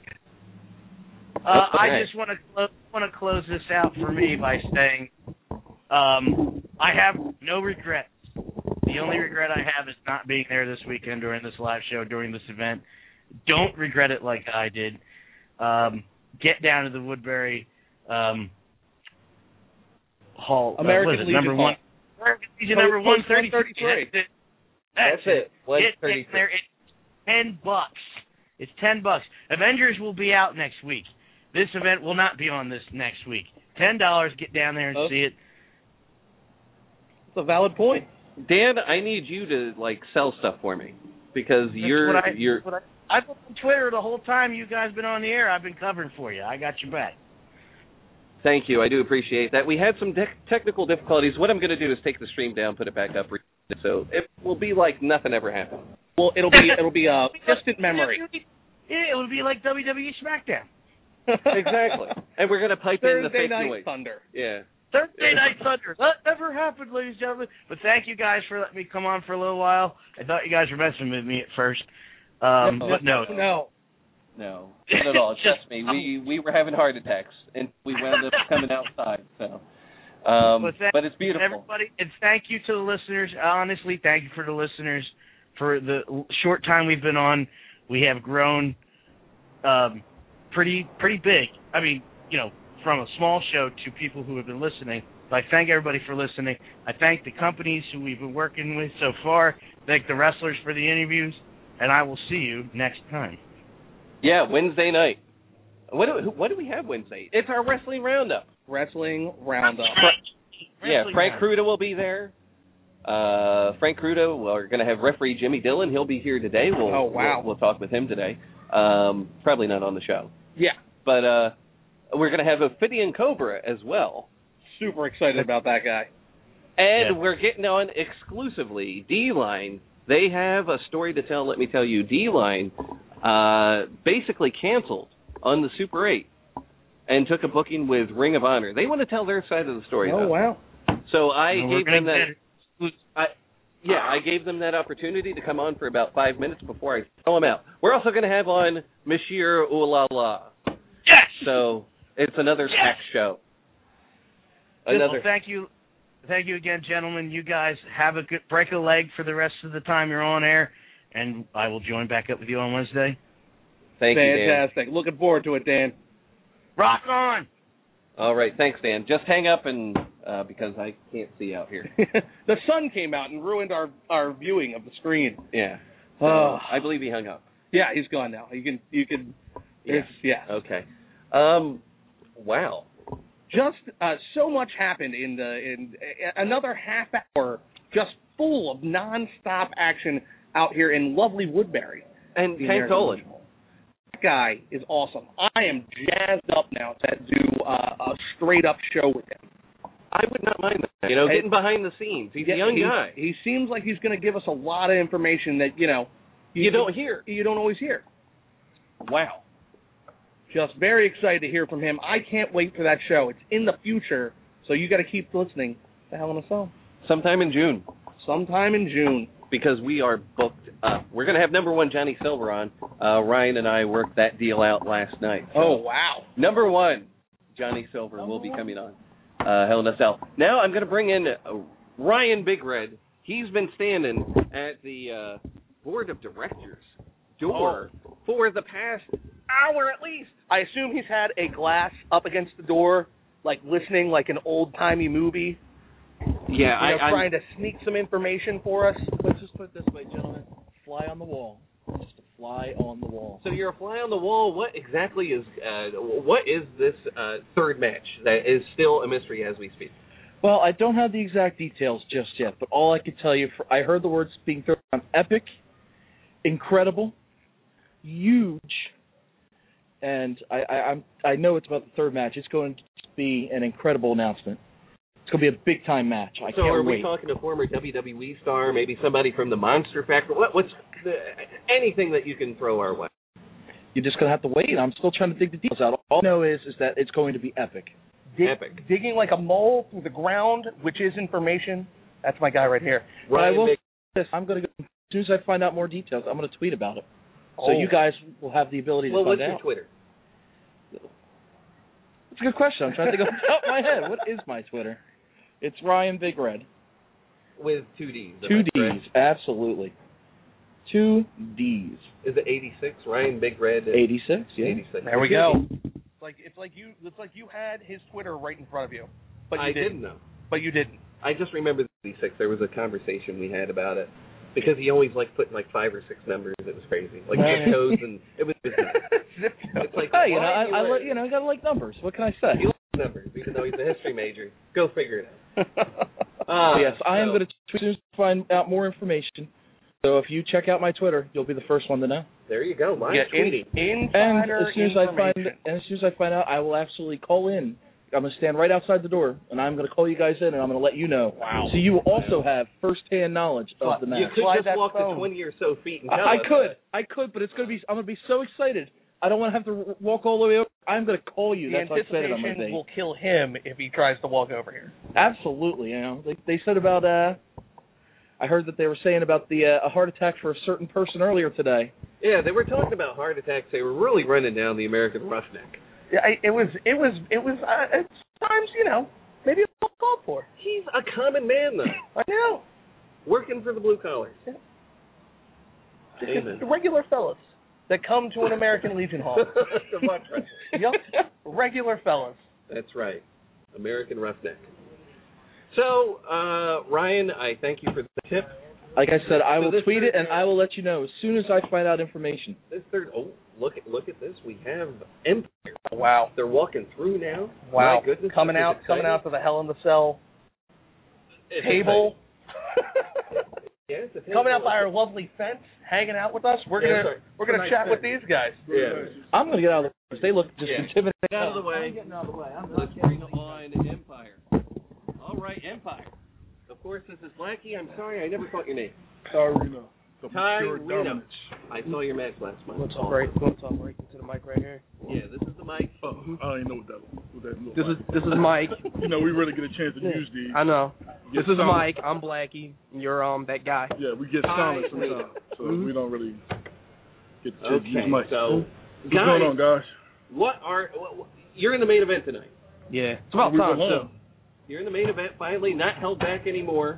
[SPEAKER 11] I just want to close this out for me by saying I have no regrets. The only regret I have is not being there this weekend during this live show, during this event. don't regret it like I did. Get down to the Woodbury Hall.
[SPEAKER 3] American Legion
[SPEAKER 11] number
[SPEAKER 3] Hall.
[SPEAKER 11] American Legion number 133. That's it.
[SPEAKER 2] 133.
[SPEAKER 11] Get there. It's $10. It's $10. Avengers will be out next week. This event will not be on this next week. $10. Get down there and see it.
[SPEAKER 3] It's a valid point.
[SPEAKER 2] Dan, I need you to sell stuff for me because you're.
[SPEAKER 11] I've been on Twitter the whole time you guys been on the air. I've been covering for you. I got your back.
[SPEAKER 2] Thank you. I do appreciate that. We had some technical difficulties. What I'm going to do is take the stream down, put it back up, so it will be like nothing ever happened.
[SPEAKER 3] Well, it'll be a distant memory.
[SPEAKER 11] It will be like WWE SmackDown.
[SPEAKER 2] Exactly. And we're going to pipe in the fake
[SPEAKER 3] Thursday Night
[SPEAKER 2] noise.
[SPEAKER 3] Thunder.
[SPEAKER 2] Yeah.
[SPEAKER 11] Thursday Night Thunder. That never happened, ladies and gentlemen. But thank you guys for letting me come on for a little while. I thought you guys were messing with me at first. But no.
[SPEAKER 2] No, not at all. Trust me, we were having heart attacks, and we wound up coming outside. So, but it's beautiful.
[SPEAKER 11] Everybody, and thank you to the listeners. Honestly, thank you for the listeners. For the short time we've been on, we have grown pretty big. I mean, from a small show to people who have been listening. So I thank everybody for listening. I thank the companies who we've been working with so far. Thank the wrestlers for the interviews, and I will see you next time.
[SPEAKER 2] Yeah, Wednesday night. What do we have Wednesday? It's our Wrestling Roundup.
[SPEAKER 3] Wrestling Roundup.
[SPEAKER 2] Frank Cruda will be there. Frank Cruda, we're going to have referee Jimmy Dillon. He'll be here today. We'll talk with him today. Probably not on the show.
[SPEAKER 3] Yeah.
[SPEAKER 2] But we're going to have Ophidian Cobra as well.
[SPEAKER 3] Super excited about that guy.
[SPEAKER 2] And we're getting on exclusively D-Line. They have a story to tell, let me tell you. D-Line basically canceled on the Super 8 and took a booking with Ring of Honor. They want to tell their side of the story, though.
[SPEAKER 3] Wow.
[SPEAKER 2] So I gave them that. I gave them that opportunity to come on for about 5 minutes before I throw them out. We're also going to have on Monsieur Oolala.
[SPEAKER 11] Yes!
[SPEAKER 2] So it's another packed show.
[SPEAKER 11] Well, thank you again, gentlemen. You guys have a good break a leg for the rest of the time you're on air, and I will join back up with you on Wednesday.
[SPEAKER 2] Thank you, Dan.
[SPEAKER 3] Fantastic. Looking forward to it, Dan.
[SPEAKER 11] Rock on!
[SPEAKER 2] All right, thanks, Dan. Just hang up and because I can't see out here.
[SPEAKER 3] The sun came out and ruined our viewing of the screen.
[SPEAKER 2] Yeah. I believe he hung up.
[SPEAKER 3] Yeah, he's gone now. You can. Yeah.
[SPEAKER 2] Okay. Wow.
[SPEAKER 3] Just so much happened in another half hour, just full of nonstop action out here in lovely Woodbury.
[SPEAKER 2] And Hank Dolan.
[SPEAKER 3] That guy is awesome. I am jazzed up now to do a straight up show with him.
[SPEAKER 2] I would not mind that. Getting behind the scenes. He's a young guy.
[SPEAKER 3] He seems like he's going to give us a lot of information that
[SPEAKER 2] you don't hear.
[SPEAKER 3] You don't always hear.
[SPEAKER 2] Wow.
[SPEAKER 3] Just very excited to hear from him. I can't wait for that show. It's in the future, so you got to keep listening to Hell in a Cell.
[SPEAKER 2] Sometime in June.
[SPEAKER 3] Because
[SPEAKER 2] we are booked up. We're going to have number one Johnny Silver on. Ryan and I worked that deal out last night. So
[SPEAKER 3] wow.
[SPEAKER 2] Number one Johnny Silver will be coming on Hell in a Cell. Now I'm going to bring in Ryan Big Red. He's been standing at the board of directors door for the past hour at least.
[SPEAKER 3] I assume he's had a glass up against the door, listening like an old-timey movie.
[SPEAKER 2] Yeah,
[SPEAKER 3] I'm trying to sneak some information for us.
[SPEAKER 8] Let's just put it this way, gentlemen. Fly on the wall. Just a fly on the wall.
[SPEAKER 2] So you're a fly on the wall. What exactly is this third match that is still a mystery as we speak?
[SPEAKER 8] Well, I don't have the exact details just yet, but all I can tell you, I heard the words being thrown around: epic, incredible, huge, and I know it's about the third match. It's going to be an incredible announcement. It's going to be a big-time match. I can't wait.
[SPEAKER 2] So are we talking a former WWE star, maybe somebody from the Monster Factory? What's anything that you can throw our way?
[SPEAKER 8] You're just going to have to wait. I'm still trying to dig the details out. All I know is that it's going to be epic.
[SPEAKER 2] Epic.
[SPEAKER 3] Digging like a mole through the ground, which is information. That's my guy right here.
[SPEAKER 8] I'm going to go, as soon as I find out more details, I'm going to tweet about it. So you guys will have the ability to find out.
[SPEAKER 2] What's your Twitter?
[SPEAKER 8] That's a good question. I'm trying to think off the top of my head. What is my Twitter? It's Ryan Big Red.
[SPEAKER 2] With two D's.
[SPEAKER 8] Two D's, absolutely. 2 D's.
[SPEAKER 2] Is it 86? Ryan Big Red?
[SPEAKER 8] 86, yeah.
[SPEAKER 2] 86.
[SPEAKER 3] There we go. It's like you had his Twitter right in front of you, but you
[SPEAKER 2] didn't know.
[SPEAKER 3] But you didn't.
[SPEAKER 2] I just remember the 86. There was a conversation we had about it because he always putting 5 or 6 numbers. It was crazy, zip codes, and it was. It's like,
[SPEAKER 8] hey, I gotta like numbers. What can I say?
[SPEAKER 2] He likes numbers, even though he's a history major. Go figure it
[SPEAKER 8] out. Yes, I am going to tweet as soon as I find out more information. So if you check out my Twitter, you'll be the first one to know.
[SPEAKER 2] There you go. Live tweeting.
[SPEAKER 3] Insider
[SPEAKER 8] as soon as I find out, I will absolutely call in. I'm going to stand right outside the door, and I'm going to call you guys in, and I'm going to let you know.
[SPEAKER 2] Wow.
[SPEAKER 8] So you will also have first-hand knowledge of the match.
[SPEAKER 2] You could just walk the 20 or so feet and tell us.
[SPEAKER 8] I could, but I'm going to be so excited. I don't want to have to walk all the way over. I'm going to call you. That's how excited I'm going to be.
[SPEAKER 3] Will kill him if he tries to walk over here.
[SPEAKER 8] Absolutely. They said about. I heard that they were saying about a heart attack for a certain person earlier today.
[SPEAKER 2] Yeah, they were talking about heart attacks. They were really running down the American Roughneck.
[SPEAKER 3] Yeah, it was at times, maybe a little called for.
[SPEAKER 2] He's a common man, though.
[SPEAKER 3] I know.
[SPEAKER 2] Working for the blue collars.
[SPEAKER 3] Yeah. The regular fellas that come to an American Legion Hall. Yep. Regular fellas.
[SPEAKER 2] That's right. American Roughneck. So, Ryan, I thank you for the tip.
[SPEAKER 8] Like I said, I will tweet it, and I will let you know as soon as I find out information.
[SPEAKER 2] This third, look at this. We have Empire.
[SPEAKER 3] Wow.
[SPEAKER 2] They're walking through now.
[SPEAKER 3] Wow.
[SPEAKER 2] My goodness.
[SPEAKER 3] Coming out to the Hell in the Cell table.
[SPEAKER 2] Yeah,
[SPEAKER 3] coming out by our lovely fence, hanging out with us. We're gonna chat with these guys.
[SPEAKER 2] Yeah.
[SPEAKER 8] I'm gonna get out of the way. They look just intimidating.
[SPEAKER 2] Get out of the way.
[SPEAKER 8] I'm getting out of the way.
[SPEAKER 2] Let's bring on Empire. All right, Empire. Of course, this is Blackie. I'm sorry, I never caught your name.
[SPEAKER 12] Tyrino.
[SPEAKER 2] Tyrino. I saw your match last month.
[SPEAKER 15] Want to talk right into the mic right here?
[SPEAKER 2] Yeah, this is the mic.
[SPEAKER 12] I don't even know what that looks like.
[SPEAKER 15] This is Mike.
[SPEAKER 12] We really get a chance to use these.
[SPEAKER 15] I know. This is Mike. I'm Blackie. You're that guy.
[SPEAKER 12] Yeah, we get silent sometimes, so we don't really get the chance to use Mike.
[SPEAKER 2] So,
[SPEAKER 12] what's going on, guys?
[SPEAKER 2] You're in the main event tonight?
[SPEAKER 15] Yeah, it's about time too.
[SPEAKER 2] You're in the main event, finally, not held back anymore.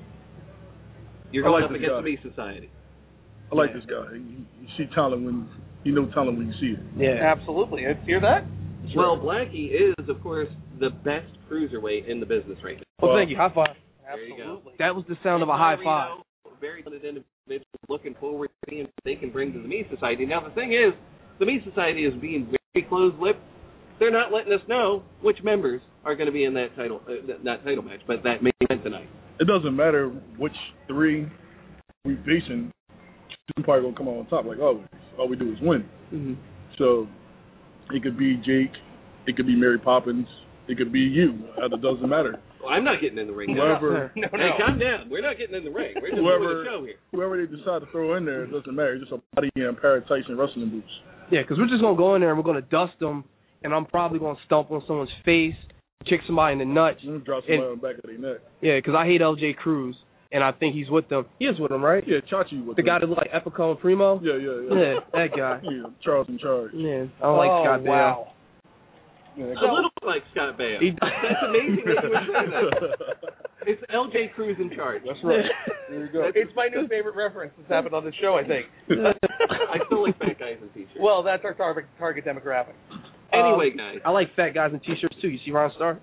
[SPEAKER 2] You're going up against the Me Society.
[SPEAKER 12] I like this guy. You see talent when you know talent when you see it.
[SPEAKER 3] Yeah, absolutely. Hear that?
[SPEAKER 2] Well, Blackie is, of course, the best cruiserweight in the business right now.
[SPEAKER 15] Well, thank you. High five.
[SPEAKER 2] There you go.
[SPEAKER 15] That was the sound of a high five.
[SPEAKER 2] Very talented individuals looking forward to seeing what they can bring to the Me Society. Now, the thing is, the Me Society is being very closed-lipped. They're not letting us know which members are going to be in that title, not title match, but that main event tonight.
[SPEAKER 12] It doesn't matter which 3 we facing. Empire gonna come out on top like always. All we do is win.
[SPEAKER 15] Mm-hmm.
[SPEAKER 12] So it could be Jake, it could be Mary Poppins, it could be you. It doesn't matter.
[SPEAKER 2] Well, I'm not getting in the ring.
[SPEAKER 12] Whoever,
[SPEAKER 2] no. Hey, calm down. We're not getting in the ring. We're just doing the show here.
[SPEAKER 12] Whoever they decide to throw in there, it doesn't matter. It's just a body and Parrot Tyson wrestling boots.
[SPEAKER 15] Yeah, because we're just gonna go in there and we're gonna dust them, and I'm probably gonna stomp on someone's face, kick somebody in the nuts.
[SPEAKER 12] Drop somebody on the back of their neck.
[SPEAKER 15] Yeah, because I hate LJ Cruz, and I think he's with them. He is with them, right?
[SPEAKER 12] Yeah, Chachi with
[SPEAKER 15] the guy that look like Epico and Primo?
[SPEAKER 12] Yeah.
[SPEAKER 15] Yeah, that guy.
[SPEAKER 12] Yeah, Charles in charge.
[SPEAKER 15] Yeah, I don't like Scott Baio.
[SPEAKER 3] Wow.
[SPEAKER 2] Yeah, a little bit like Scott Baio. That's amazing that you would say that. It's LJ Cruz in charge.
[SPEAKER 12] That's right. There you go.
[SPEAKER 3] It's my new favorite reference that's happened on this show, I think.
[SPEAKER 2] I still like fat guys in t-shirts.
[SPEAKER 3] Well, that's our target demographic.
[SPEAKER 2] Anyway, guys.
[SPEAKER 15] I like fat guys in t-shirts too. You see Ron Starr?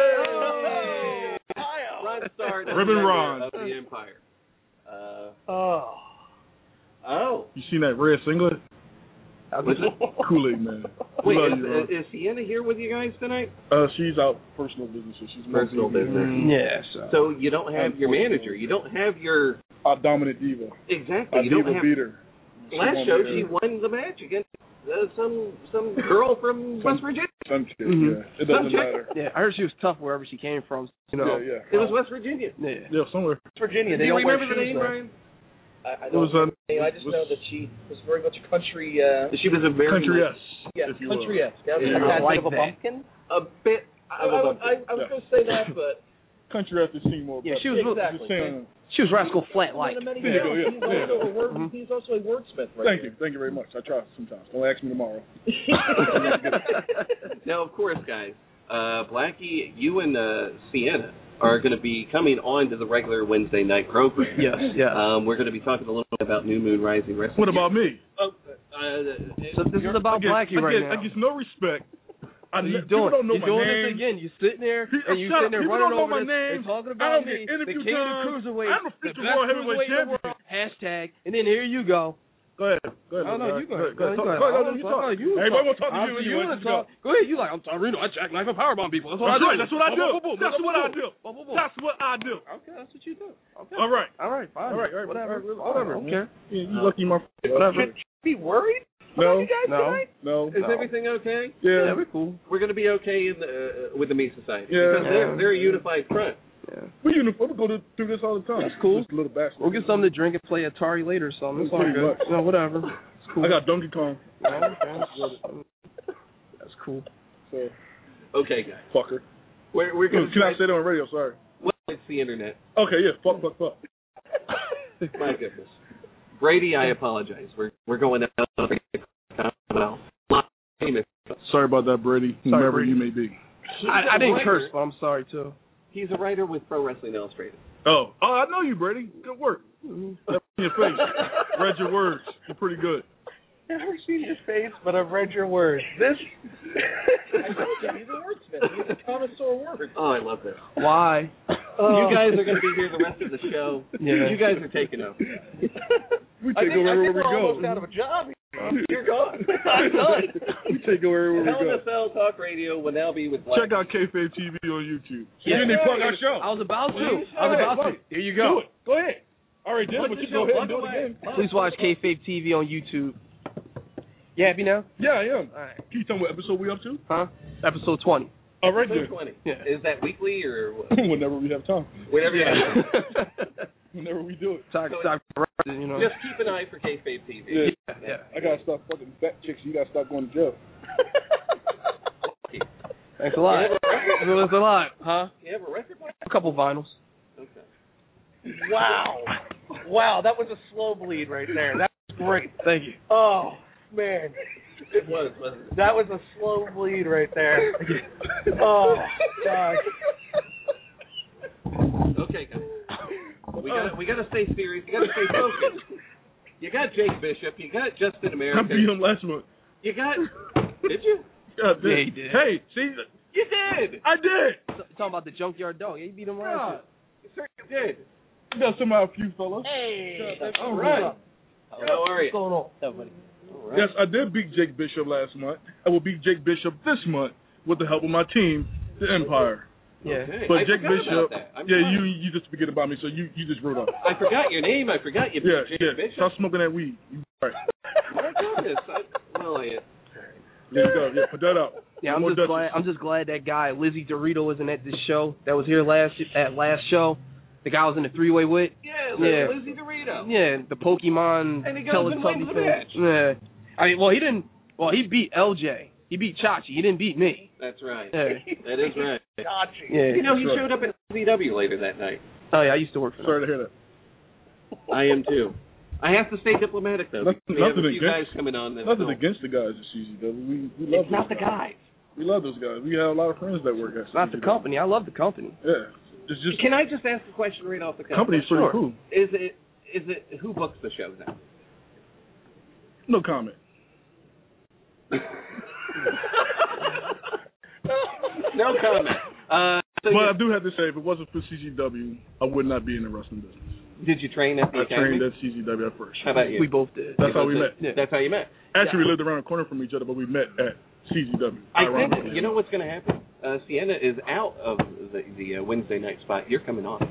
[SPEAKER 2] Hey! Ron Starr,
[SPEAKER 12] Ribbon Ron
[SPEAKER 2] of the Empire.
[SPEAKER 12] You seen that red singlet? Kool-Aid Man.
[SPEAKER 2] Wait, is Sienna here with you guys tonight?
[SPEAKER 12] She's out personal business. She's
[SPEAKER 2] personal business.
[SPEAKER 15] Yeah.
[SPEAKER 2] So you don't have your manager. You don't have your
[SPEAKER 12] dominant diva.
[SPEAKER 2] Exactly.
[SPEAKER 12] You don't have beater.
[SPEAKER 2] Last show she won the match against some girl from West Virginia.
[SPEAKER 12] Some chick. Yeah. It doesn't matter.
[SPEAKER 15] Yeah, I heard she was tough wherever she came from.
[SPEAKER 12] Yeah.
[SPEAKER 2] It was West Virginia.
[SPEAKER 12] Yeah, somewhere.
[SPEAKER 3] West Virginia.
[SPEAKER 2] Do you remember the name, Brian?
[SPEAKER 8] I don't know. I just know that she was very much a country.
[SPEAKER 2] She was a very
[SPEAKER 12] country-esque.
[SPEAKER 8] Yeah, country-esque.
[SPEAKER 3] A bit of a bumpkin?
[SPEAKER 2] A bit. I was going to say that, but
[SPEAKER 12] country-esque is seen more.
[SPEAKER 15] Yeah, she was
[SPEAKER 12] exactly.
[SPEAKER 15] She was Rascal Flat-like.
[SPEAKER 8] He's also a wordsmith.
[SPEAKER 12] Thank you very much. I try sometimes. Don't ask me tomorrow.
[SPEAKER 2] Now, of course, guys, Blackie, you and Sienna are going to be coming on to the regular Wednesday night program.
[SPEAKER 15] Yes.
[SPEAKER 2] We're going to be talking a little bit about New Moon Rising Wrestling.
[SPEAKER 12] What about me?
[SPEAKER 15] So this is about Blackie right now.
[SPEAKER 12] I get no respect.
[SPEAKER 15] What are you
[SPEAKER 12] people
[SPEAKER 15] doing?
[SPEAKER 12] don't know
[SPEAKER 15] You're
[SPEAKER 12] my
[SPEAKER 15] doing
[SPEAKER 12] name.
[SPEAKER 15] this again. You're sitting there and you're
[SPEAKER 12] Shut
[SPEAKER 15] sitting there
[SPEAKER 12] up. People
[SPEAKER 15] running
[SPEAKER 12] don't know
[SPEAKER 15] over
[SPEAKER 12] my
[SPEAKER 15] this
[SPEAKER 12] name.
[SPEAKER 15] and talking
[SPEAKER 12] I
[SPEAKER 15] about
[SPEAKER 12] don't
[SPEAKER 15] me,
[SPEAKER 12] get
[SPEAKER 15] the
[SPEAKER 12] interview
[SPEAKER 15] king of the
[SPEAKER 12] time.
[SPEAKER 15] cruiserweight,
[SPEAKER 12] I'm a
[SPEAKER 15] the
[SPEAKER 12] future
[SPEAKER 15] best
[SPEAKER 12] world heavyweight
[SPEAKER 15] cruiserweight in the
[SPEAKER 12] champion.
[SPEAKER 15] world. Hashtag. And then here you go.
[SPEAKER 12] Go ahead.
[SPEAKER 15] Oh, no, you go ahead.
[SPEAKER 12] Go ahead. Everybody want to talk to you.
[SPEAKER 15] You want to talk. Go ahead. You like, I'm Torino. I jackknife and powerbomb people. That's what I do.
[SPEAKER 12] That's what I do. That's what I do. That's what I do.
[SPEAKER 15] Okay, that's what you do. Okay.
[SPEAKER 12] All right.
[SPEAKER 15] Fine.
[SPEAKER 12] All right.
[SPEAKER 15] Whatever.
[SPEAKER 12] Okay. You lucky motherfucker. Whatever.
[SPEAKER 2] Should be worried?
[SPEAKER 12] No.
[SPEAKER 2] You guys tonight?
[SPEAKER 12] No.
[SPEAKER 2] Is everything okay?
[SPEAKER 12] Yeah,
[SPEAKER 15] we're cool.
[SPEAKER 2] We're going to be okay in the, with the Me Society.
[SPEAKER 12] Yeah.
[SPEAKER 2] Because they're a unified front.
[SPEAKER 15] Yeah.
[SPEAKER 12] We uniform. We go through this all the time.
[SPEAKER 15] That's cool.
[SPEAKER 12] Just a little bastard.
[SPEAKER 15] We'll get something to drink and play Atari later or something. It's all
[SPEAKER 12] Pretty
[SPEAKER 15] good.
[SPEAKER 12] much.
[SPEAKER 15] No, whatever. It's cool.
[SPEAKER 12] I got Donkey Kong.
[SPEAKER 15] That's cool.
[SPEAKER 12] So,
[SPEAKER 2] Okay, guys.
[SPEAKER 12] fucker.
[SPEAKER 2] We're going
[SPEAKER 12] Can I say that on radio? Sorry.
[SPEAKER 2] Well, it's the internet.
[SPEAKER 12] Okay, yeah. Fuck.
[SPEAKER 2] My goodness. Brady, I apologize. We're going out. Well,
[SPEAKER 12] Sorry about that, Brady. Whoever
[SPEAKER 15] Brady.
[SPEAKER 12] you may be.
[SPEAKER 15] I didn't curse, but I'm sorry too.
[SPEAKER 2] He's a writer with Pro Wrestling Illustrated.
[SPEAKER 12] Oh, I know you, Brady. Good work. In your face. Read your words. You're pretty good.
[SPEAKER 3] I've never seen your face, but I've read your words. This.
[SPEAKER 8] He's a wordsmith. He's a connoisseur of words.
[SPEAKER 2] Oh, I love this.
[SPEAKER 15] Why?
[SPEAKER 2] You guys are going to be here the rest of the show.
[SPEAKER 15] Yeah.
[SPEAKER 2] You guys are taking over.
[SPEAKER 12] We take over wherever we
[SPEAKER 3] we're
[SPEAKER 12] go.
[SPEAKER 3] almost out of a job.
[SPEAKER 2] You're gone.
[SPEAKER 3] I'm done.
[SPEAKER 12] We take over wherever we
[SPEAKER 2] Hell in
[SPEAKER 12] go.
[SPEAKER 2] a Cell Talk Radio will now be with
[SPEAKER 12] Check out Kayfabe TV on YouTube.
[SPEAKER 15] Yeah.
[SPEAKER 12] Then they plug our show.
[SPEAKER 15] I was about to.
[SPEAKER 12] Please.
[SPEAKER 15] Here you go.
[SPEAKER 12] Do it. Go ahead. All right, then, but you go ahead and do it again.
[SPEAKER 15] Please watch Kayfabe TV on YouTube. You happy now?
[SPEAKER 12] Yeah, I am.
[SPEAKER 15] All right.
[SPEAKER 12] Can you tell me what episode we up to?
[SPEAKER 15] Huh? Episode 20.
[SPEAKER 12] All right,
[SPEAKER 2] Episode
[SPEAKER 12] then.
[SPEAKER 2] 20.
[SPEAKER 15] Yeah.
[SPEAKER 2] Is that weekly or what?
[SPEAKER 12] Whenever we have time.
[SPEAKER 2] Whenever you
[SPEAKER 12] Whenever we do it.
[SPEAKER 15] You know.
[SPEAKER 2] Just keep an eye for Kayfabe TV.
[SPEAKER 15] Yeah.
[SPEAKER 12] I gotta stop fucking fat chicks. You gotta stop going to jail.
[SPEAKER 15] Thanks a lot. That's a lot, huh?
[SPEAKER 2] You have a record player?
[SPEAKER 15] A couple vinyls.
[SPEAKER 2] Okay.
[SPEAKER 3] Wow, that was a slow bleed right there. That was great.
[SPEAKER 15] Thank you.
[SPEAKER 3] Oh, man.
[SPEAKER 2] It was, wasn't it?
[SPEAKER 3] That was a slow bleed right there. Oh, God.
[SPEAKER 2] Okay, guys. We gotta stay serious. You gotta stay focused. You got Jake Bishop. You got Justin America.
[SPEAKER 12] I beat him last month.
[SPEAKER 2] You got. Did you?
[SPEAKER 12] Yeah, I did.
[SPEAKER 15] Yeah, he did.
[SPEAKER 12] Hey, see?
[SPEAKER 2] You did.
[SPEAKER 12] I did.
[SPEAKER 15] Talking about the junkyard dog. Yeah, you beat him last
[SPEAKER 2] You certainly did.
[SPEAKER 12] You got somehow a few fellas.
[SPEAKER 3] Hey.
[SPEAKER 12] All right.
[SPEAKER 2] How are you?
[SPEAKER 3] What's going on?
[SPEAKER 2] All right.
[SPEAKER 12] Yes, I did beat Jake Bishop last month. I will beat Jake Bishop this month with the help of my team, the Empire.
[SPEAKER 15] Yeah.
[SPEAKER 2] Okay.
[SPEAKER 12] But
[SPEAKER 2] I
[SPEAKER 12] Jake
[SPEAKER 2] forgot
[SPEAKER 12] Bishop,
[SPEAKER 2] about that. I'm
[SPEAKER 12] yeah,
[SPEAKER 2] sorry.
[SPEAKER 12] you just forget about me, so you just wrote off.
[SPEAKER 2] I forgot your name. I forgot you beat
[SPEAKER 12] Yeah,
[SPEAKER 2] Jake
[SPEAKER 12] yeah.
[SPEAKER 2] Bishop.
[SPEAKER 12] Stop smoking that weed. All right.
[SPEAKER 2] My goodness.
[SPEAKER 12] There you go. Yeah, put that out.
[SPEAKER 15] Yeah,
[SPEAKER 12] More Dutchess.
[SPEAKER 15] I'm just glad that guy Lizzie Dorito wasn't at this show that was here last show. The guy I was in the three-way with.
[SPEAKER 2] Yeah, Lizzie Dorito.
[SPEAKER 15] Yeah, the Pokemon
[SPEAKER 2] And he goes and wins the match.
[SPEAKER 15] Yeah. I mean, he didn't. Well, he beat LJ. He beat Chachi. He didn't beat me.
[SPEAKER 2] That's right.
[SPEAKER 15] Yeah.
[SPEAKER 2] That is right.
[SPEAKER 15] Yeah.
[SPEAKER 2] You know, he showed up at CW later that night.
[SPEAKER 15] Oh yeah, I used to work for them.
[SPEAKER 12] Sorry to hear that.
[SPEAKER 2] I am too. I have to stay diplomatic though.
[SPEAKER 12] Nothing
[SPEAKER 2] We have a few
[SPEAKER 12] against-
[SPEAKER 2] guys coming on. That
[SPEAKER 12] Nothing
[SPEAKER 2] will-
[SPEAKER 12] against the guys at CZW. We love
[SPEAKER 2] It's not
[SPEAKER 12] those
[SPEAKER 2] the guys.
[SPEAKER 12] We love those guys. We have a lot of friends that work at
[SPEAKER 15] It's not the
[SPEAKER 12] CZW.
[SPEAKER 15] company. I love the company.
[SPEAKER 12] Yeah. It's just
[SPEAKER 2] Can I just ask a question right off the cuff?
[SPEAKER 12] company's pretty cool.
[SPEAKER 2] Is it who books the show now?
[SPEAKER 12] No comment.
[SPEAKER 2] No comment. So
[SPEAKER 12] But I do have to say, if it wasn't for CZW, I would not be in the wrestling business.
[SPEAKER 2] did you train at the
[SPEAKER 12] I
[SPEAKER 2] academy?
[SPEAKER 12] trained at CZW at first.
[SPEAKER 2] How about you?
[SPEAKER 15] We both did.
[SPEAKER 12] That's how we met.
[SPEAKER 15] Yeah.
[SPEAKER 2] That's how you met.
[SPEAKER 12] Actually, we lived around the corner from each other, but we met at CZW.
[SPEAKER 2] I
[SPEAKER 12] ironically.
[SPEAKER 2] think you know what's going to happen. Sienna is out of the Wednesday night spot. You're coming on.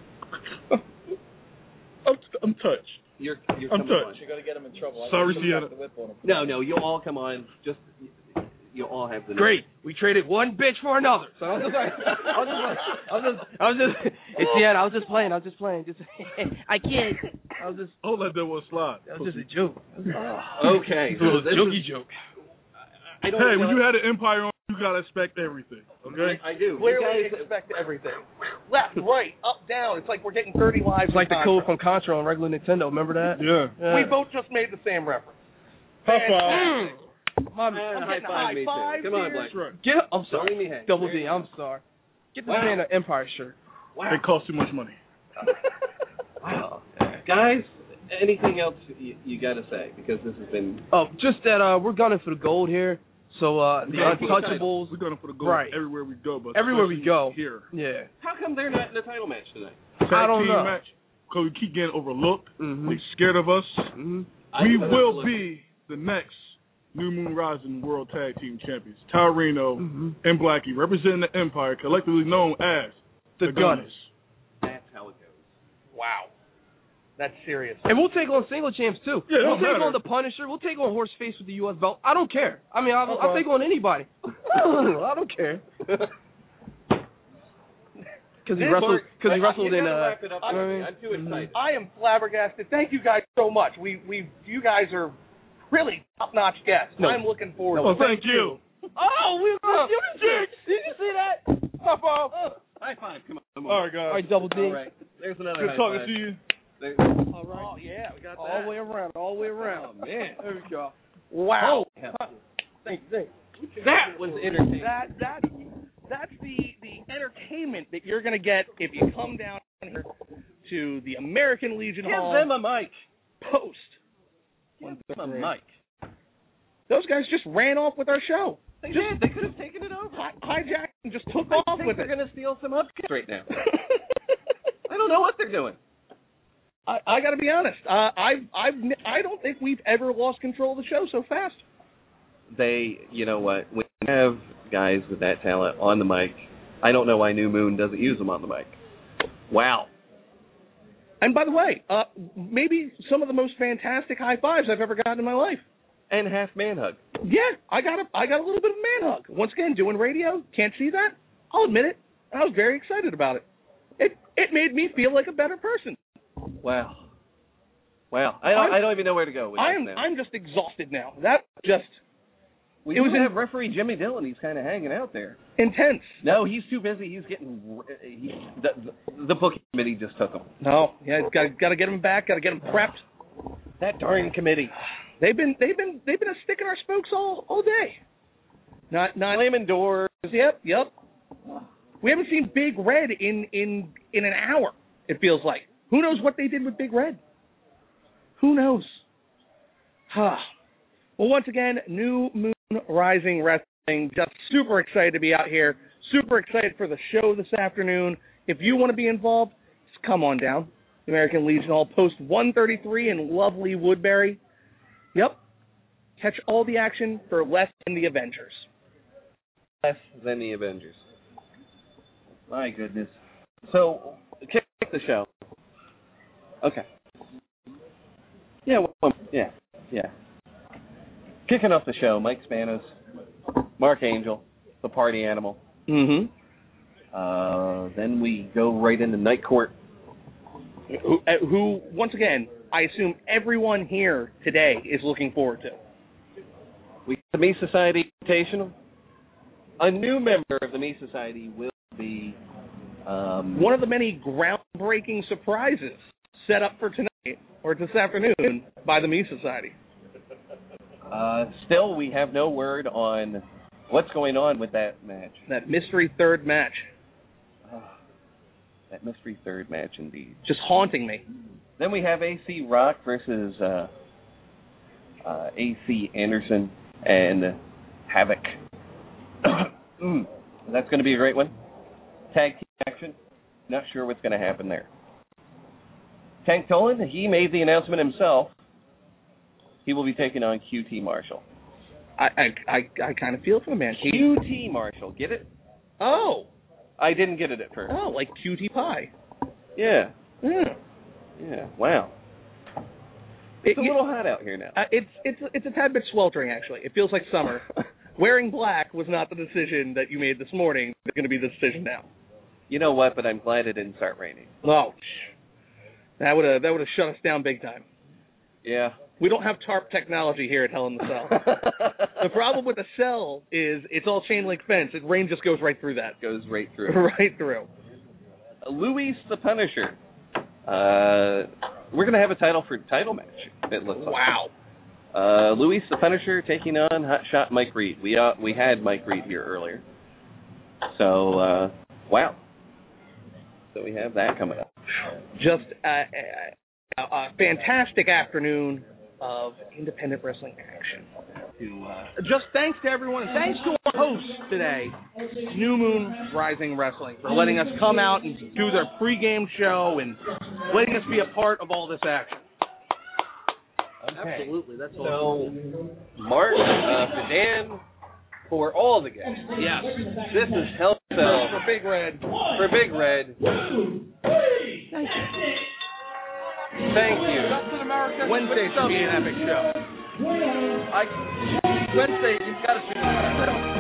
[SPEAKER 12] I'm touched.
[SPEAKER 2] You're
[SPEAKER 12] I'm
[SPEAKER 2] coming on.
[SPEAKER 12] touched.
[SPEAKER 8] You're going to get him in trouble.
[SPEAKER 12] Sorry, Sienna.
[SPEAKER 2] No, you'll all come on. Just you'll all have the
[SPEAKER 15] Great. We traded one bitch for another. So I was just like, I was just playing. Just, I can't. I was just.
[SPEAKER 12] I'll let that one slide.
[SPEAKER 15] That was just a joke.
[SPEAKER 2] Okay.
[SPEAKER 15] It was
[SPEAKER 2] this
[SPEAKER 15] a jokey
[SPEAKER 2] is-
[SPEAKER 15] joke.
[SPEAKER 2] I don't
[SPEAKER 12] Hey,
[SPEAKER 2] know.
[SPEAKER 12] when you had an Empire on, you gotta expect everything. Okay.
[SPEAKER 2] I do.
[SPEAKER 3] Clearly
[SPEAKER 2] You guys,
[SPEAKER 3] expect everything. Left, right, up, down. It's like we're getting 30 lives.
[SPEAKER 15] It's like the
[SPEAKER 3] in
[SPEAKER 15] code
[SPEAKER 3] Contra.
[SPEAKER 15] from Contra on regular Nintendo. Remember that?
[SPEAKER 12] Yeah.
[SPEAKER 3] We both just made the same reference.
[SPEAKER 12] High five.
[SPEAKER 15] Mom,
[SPEAKER 2] and
[SPEAKER 3] I'm
[SPEAKER 2] high
[SPEAKER 3] getting a
[SPEAKER 2] five
[SPEAKER 3] high
[SPEAKER 2] me
[SPEAKER 3] five
[SPEAKER 2] too. Come on,
[SPEAKER 3] here.
[SPEAKER 2] Black.
[SPEAKER 12] That's right.
[SPEAKER 15] get. I'm
[SPEAKER 2] Don't
[SPEAKER 15] sorry.
[SPEAKER 2] leave me hang.
[SPEAKER 15] Double
[SPEAKER 2] There
[SPEAKER 15] D.
[SPEAKER 2] you
[SPEAKER 15] I'm sorry. Get this
[SPEAKER 2] Wow.
[SPEAKER 15] man an Empire shirt.
[SPEAKER 2] Wow.
[SPEAKER 12] They cost too much money.
[SPEAKER 2] Wow. Guys, Anything else you got to say? Because this has been...
[SPEAKER 15] Oh, just that we're gunning for the gold here. So the Untouchables...
[SPEAKER 12] We're gunning for the gold everywhere we go. But
[SPEAKER 15] everywhere we go.
[SPEAKER 12] Here.
[SPEAKER 15] Yeah.
[SPEAKER 2] How come they're not in the title match tonight?
[SPEAKER 12] I don't know.
[SPEAKER 15] Match.
[SPEAKER 12] Because we keep getting overlooked. They're scared of us. We will be the next New Moon Rising World Tag Team Champions. Taurino and Blackie representing the Empire, collectively known as the Gunners.
[SPEAKER 2] That's how it goes.
[SPEAKER 3] Wow. That's serious.
[SPEAKER 15] And we'll take on single champs, too.
[SPEAKER 12] Yeah,
[SPEAKER 15] we'll take on the Punisher. We'll take on Horseface with the U.S. belt. I don't care. I mean, I'll take on anybody. I don't care. Because he wrestled in...
[SPEAKER 2] I'm too excited.
[SPEAKER 3] I am flabbergasted. Thank you guys so much. You guys are really top-notch guests.
[SPEAKER 15] No.
[SPEAKER 3] I'm looking forward
[SPEAKER 12] Oh,
[SPEAKER 3] to it.
[SPEAKER 12] thank you.
[SPEAKER 15] Oh, we were Did you see that? High five.
[SPEAKER 2] High five. Come on.
[SPEAKER 12] All right, guys.
[SPEAKER 15] All right, Double D.
[SPEAKER 2] All right. There's another
[SPEAKER 12] Good
[SPEAKER 2] high
[SPEAKER 12] talking
[SPEAKER 2] five.
[SPEAKER 12] to you.
[SPEAKER 15] All right.
[SPEAKER 3] Oh, yeah, we got that.
[SPEAKER 15] All the way around. All the way around.
[SPEAKER 2] Oh, man.
[SPEAKER 15] There we go.
[SPEAKER 3] Wow.
[SPEAKER 15] Thank you.
[SPEAKER 2] That was entertaining.
[SPEAKER 3] That's the entertainment that you're going to get if you come down here to the American Legion Hall.
[SPEAKER 2] Give them a mic.
[SPEAKER 3] Post.
[SPEAKER 2] Give them a mic.
[SPEAKER 3] Those guys just ran off with our show.
[SPEAKER 2] They did. They could have taken it over.
[SPEAKER 3] Hijacked and just took
[SPEAKER 2] I
[SPEAKER 3] off
[SPEAKER 2] think
[SPEAKER 3] with
[SPEAKER 2] they're
[SPEAKER 3] it.
[SPEAKER 2] going to steal some upkicks right now. I don't know what they're doing.
[SPEAKER 3] I got to be honest. I don't think we've ever lost control of the show so fast.
[SPEAKER 2] You know what? When you have guys with that talent on the mic, I don't know why New Moon doesn't use them on the mic. Wow.
[SPEAKER 3] And by the way, maybe some of the most fantastic high fives I've ever gotten in my life.
[SPEAKER 2] And half man hug.
[SPEAKER 3] Yeah, I got a little bit of a man hug. Once again, doing radio, can't see that. I'll admit it. I was very excited about it. It made me feel like a better person.
[SPEAKER 2] Wow. I don't even know where to go with this now.
[SPEAKER 3] I'm just exhausted now. That just...
[SPEAKER 2] We have referee Jimmy Dillon. He's kind of hanging out there.
[SPEAKER 3] Intense.
[SPEAKER 2] No, he's too busy. He's getting... the booking committee just took him.
[SPEAKER 3] No, yeah, got to get him back. Got to get him prepped.
[SPEAKER 2] That darn committee.
[SPEAKER 3] They've been a stick in our spokes all day. Not
[SPEAKER 2] slamming doors.
[SPEAKER 3] Yep. We haven't seen Big Red in an hour. It feels like. Who knows what they did with Big Red? Who knows? Well, once again, New Moon Rising Wrestling. Just super excited to be out here. Super excited for the show this afternoon. If you want to be involved, just come on down. The American Legion Hall, Post 133 in lovely Woodbury. Yep. Catch all the action for less than the Avengers.
[SPEAKER 2] Less than the Avengers. My goodness. So, kick the show. Okay. Yeah. Kicking off the show, Mike Spanos, Mark Angel, the party animal.
[SPEAKER 3] Mm-hmm.
[SPEAKER 2] Then we go right into Night Court.
[SPEAKER 3] Who, once again, I assume everyone here today is looking forward to.
[SPEAKER 2] We have the Me Society Invitational. A new member of the Me Society will be
[SPEAKER 3] one of the many groundbreaking surprises set up for tonight or this afternoon by the Me Society.
[SPEAKER 2] Still, we have no word on what's going on with that match.
[SPEAKER 3] That mystery third match.
[SPEAKER 2] That mystery third match, indeed.
[SPEAKER 3] Just haunting me.
[SPEAKER 2] Then we have AC Rock versus AC Anderson and Havoc. That's going to be a great one. Tag team action. Not sure what's going to happen there. Tank Tolan, he made the announcement himself. He will be taking on QT Marshall.
[SPEAKER 3] I kind of feel for the man.
[SPEAKER 2] QT Marshall, get it?
[SPEAKER 3] Oh.
[SPEAKER 2] I didn't get it at first.
[SPEAKER 3] Oh, like cutie pie.
[SPEAKER 2] Yeah. Wow. It's a little hot out here now.
[SPEAKER 3] It's a tad bit sweltering, actually. It feels like summer. Wearing black was not the decision that you made this morning. It's going to be the decision now.
[SPEAKER 2] You know what? But I'm glad it didn't start raining.
[SPEAKER 3] Oh, that would have shut us down big time.
[SPEAKER 2] Yeah.
[SPEAKER 3] We don't have tarp technology here at Hell in the Cell. The problem with the cell is it's all chain link fence. The rain just goes right through that.
[SPEAKER 2] Goes right through.
[SPEAKER 3] Right through.
[SPEAKER 2] Luis the Punisher. We're going to have a title match, it looks like.
[SPEAKER 3] Wow.
[SPEAKER 2] Luis the Punisher taking on Hotshot Mike Reed. We had Mike Reed here earlier. So, wow. So we have that coming up.
[SPEAKER 3] Just, a fantastic afternoon of independent wrestling action. Just thanks to everyone, and thanks to our hosts today, New Moon Rising Wrestling, for letting us come out and do their pregame show and letting us be a part of all this action.
[SPEAKER 2] Okay.
[SPEAKER 3] Absolutely, that's
[SPEAKER 2] so,
[SPEAKER 3] awesome.
[SPEAKER 2] Mark, Dan, for all the guests.
[SPEAKER 3] Yes.
[SPEAKER 2] This is Hell in a Cell.
[SPEAKER 3] For Big Red.
[SPEAKER 2] For Big Red.
[SPEAKER 3] Thank you.
[SPEAKER 2] Thank you.
[SPEAKER 3] Wednesday should be an epic show.
[SPEAKER 2] Wednesday, you've got to see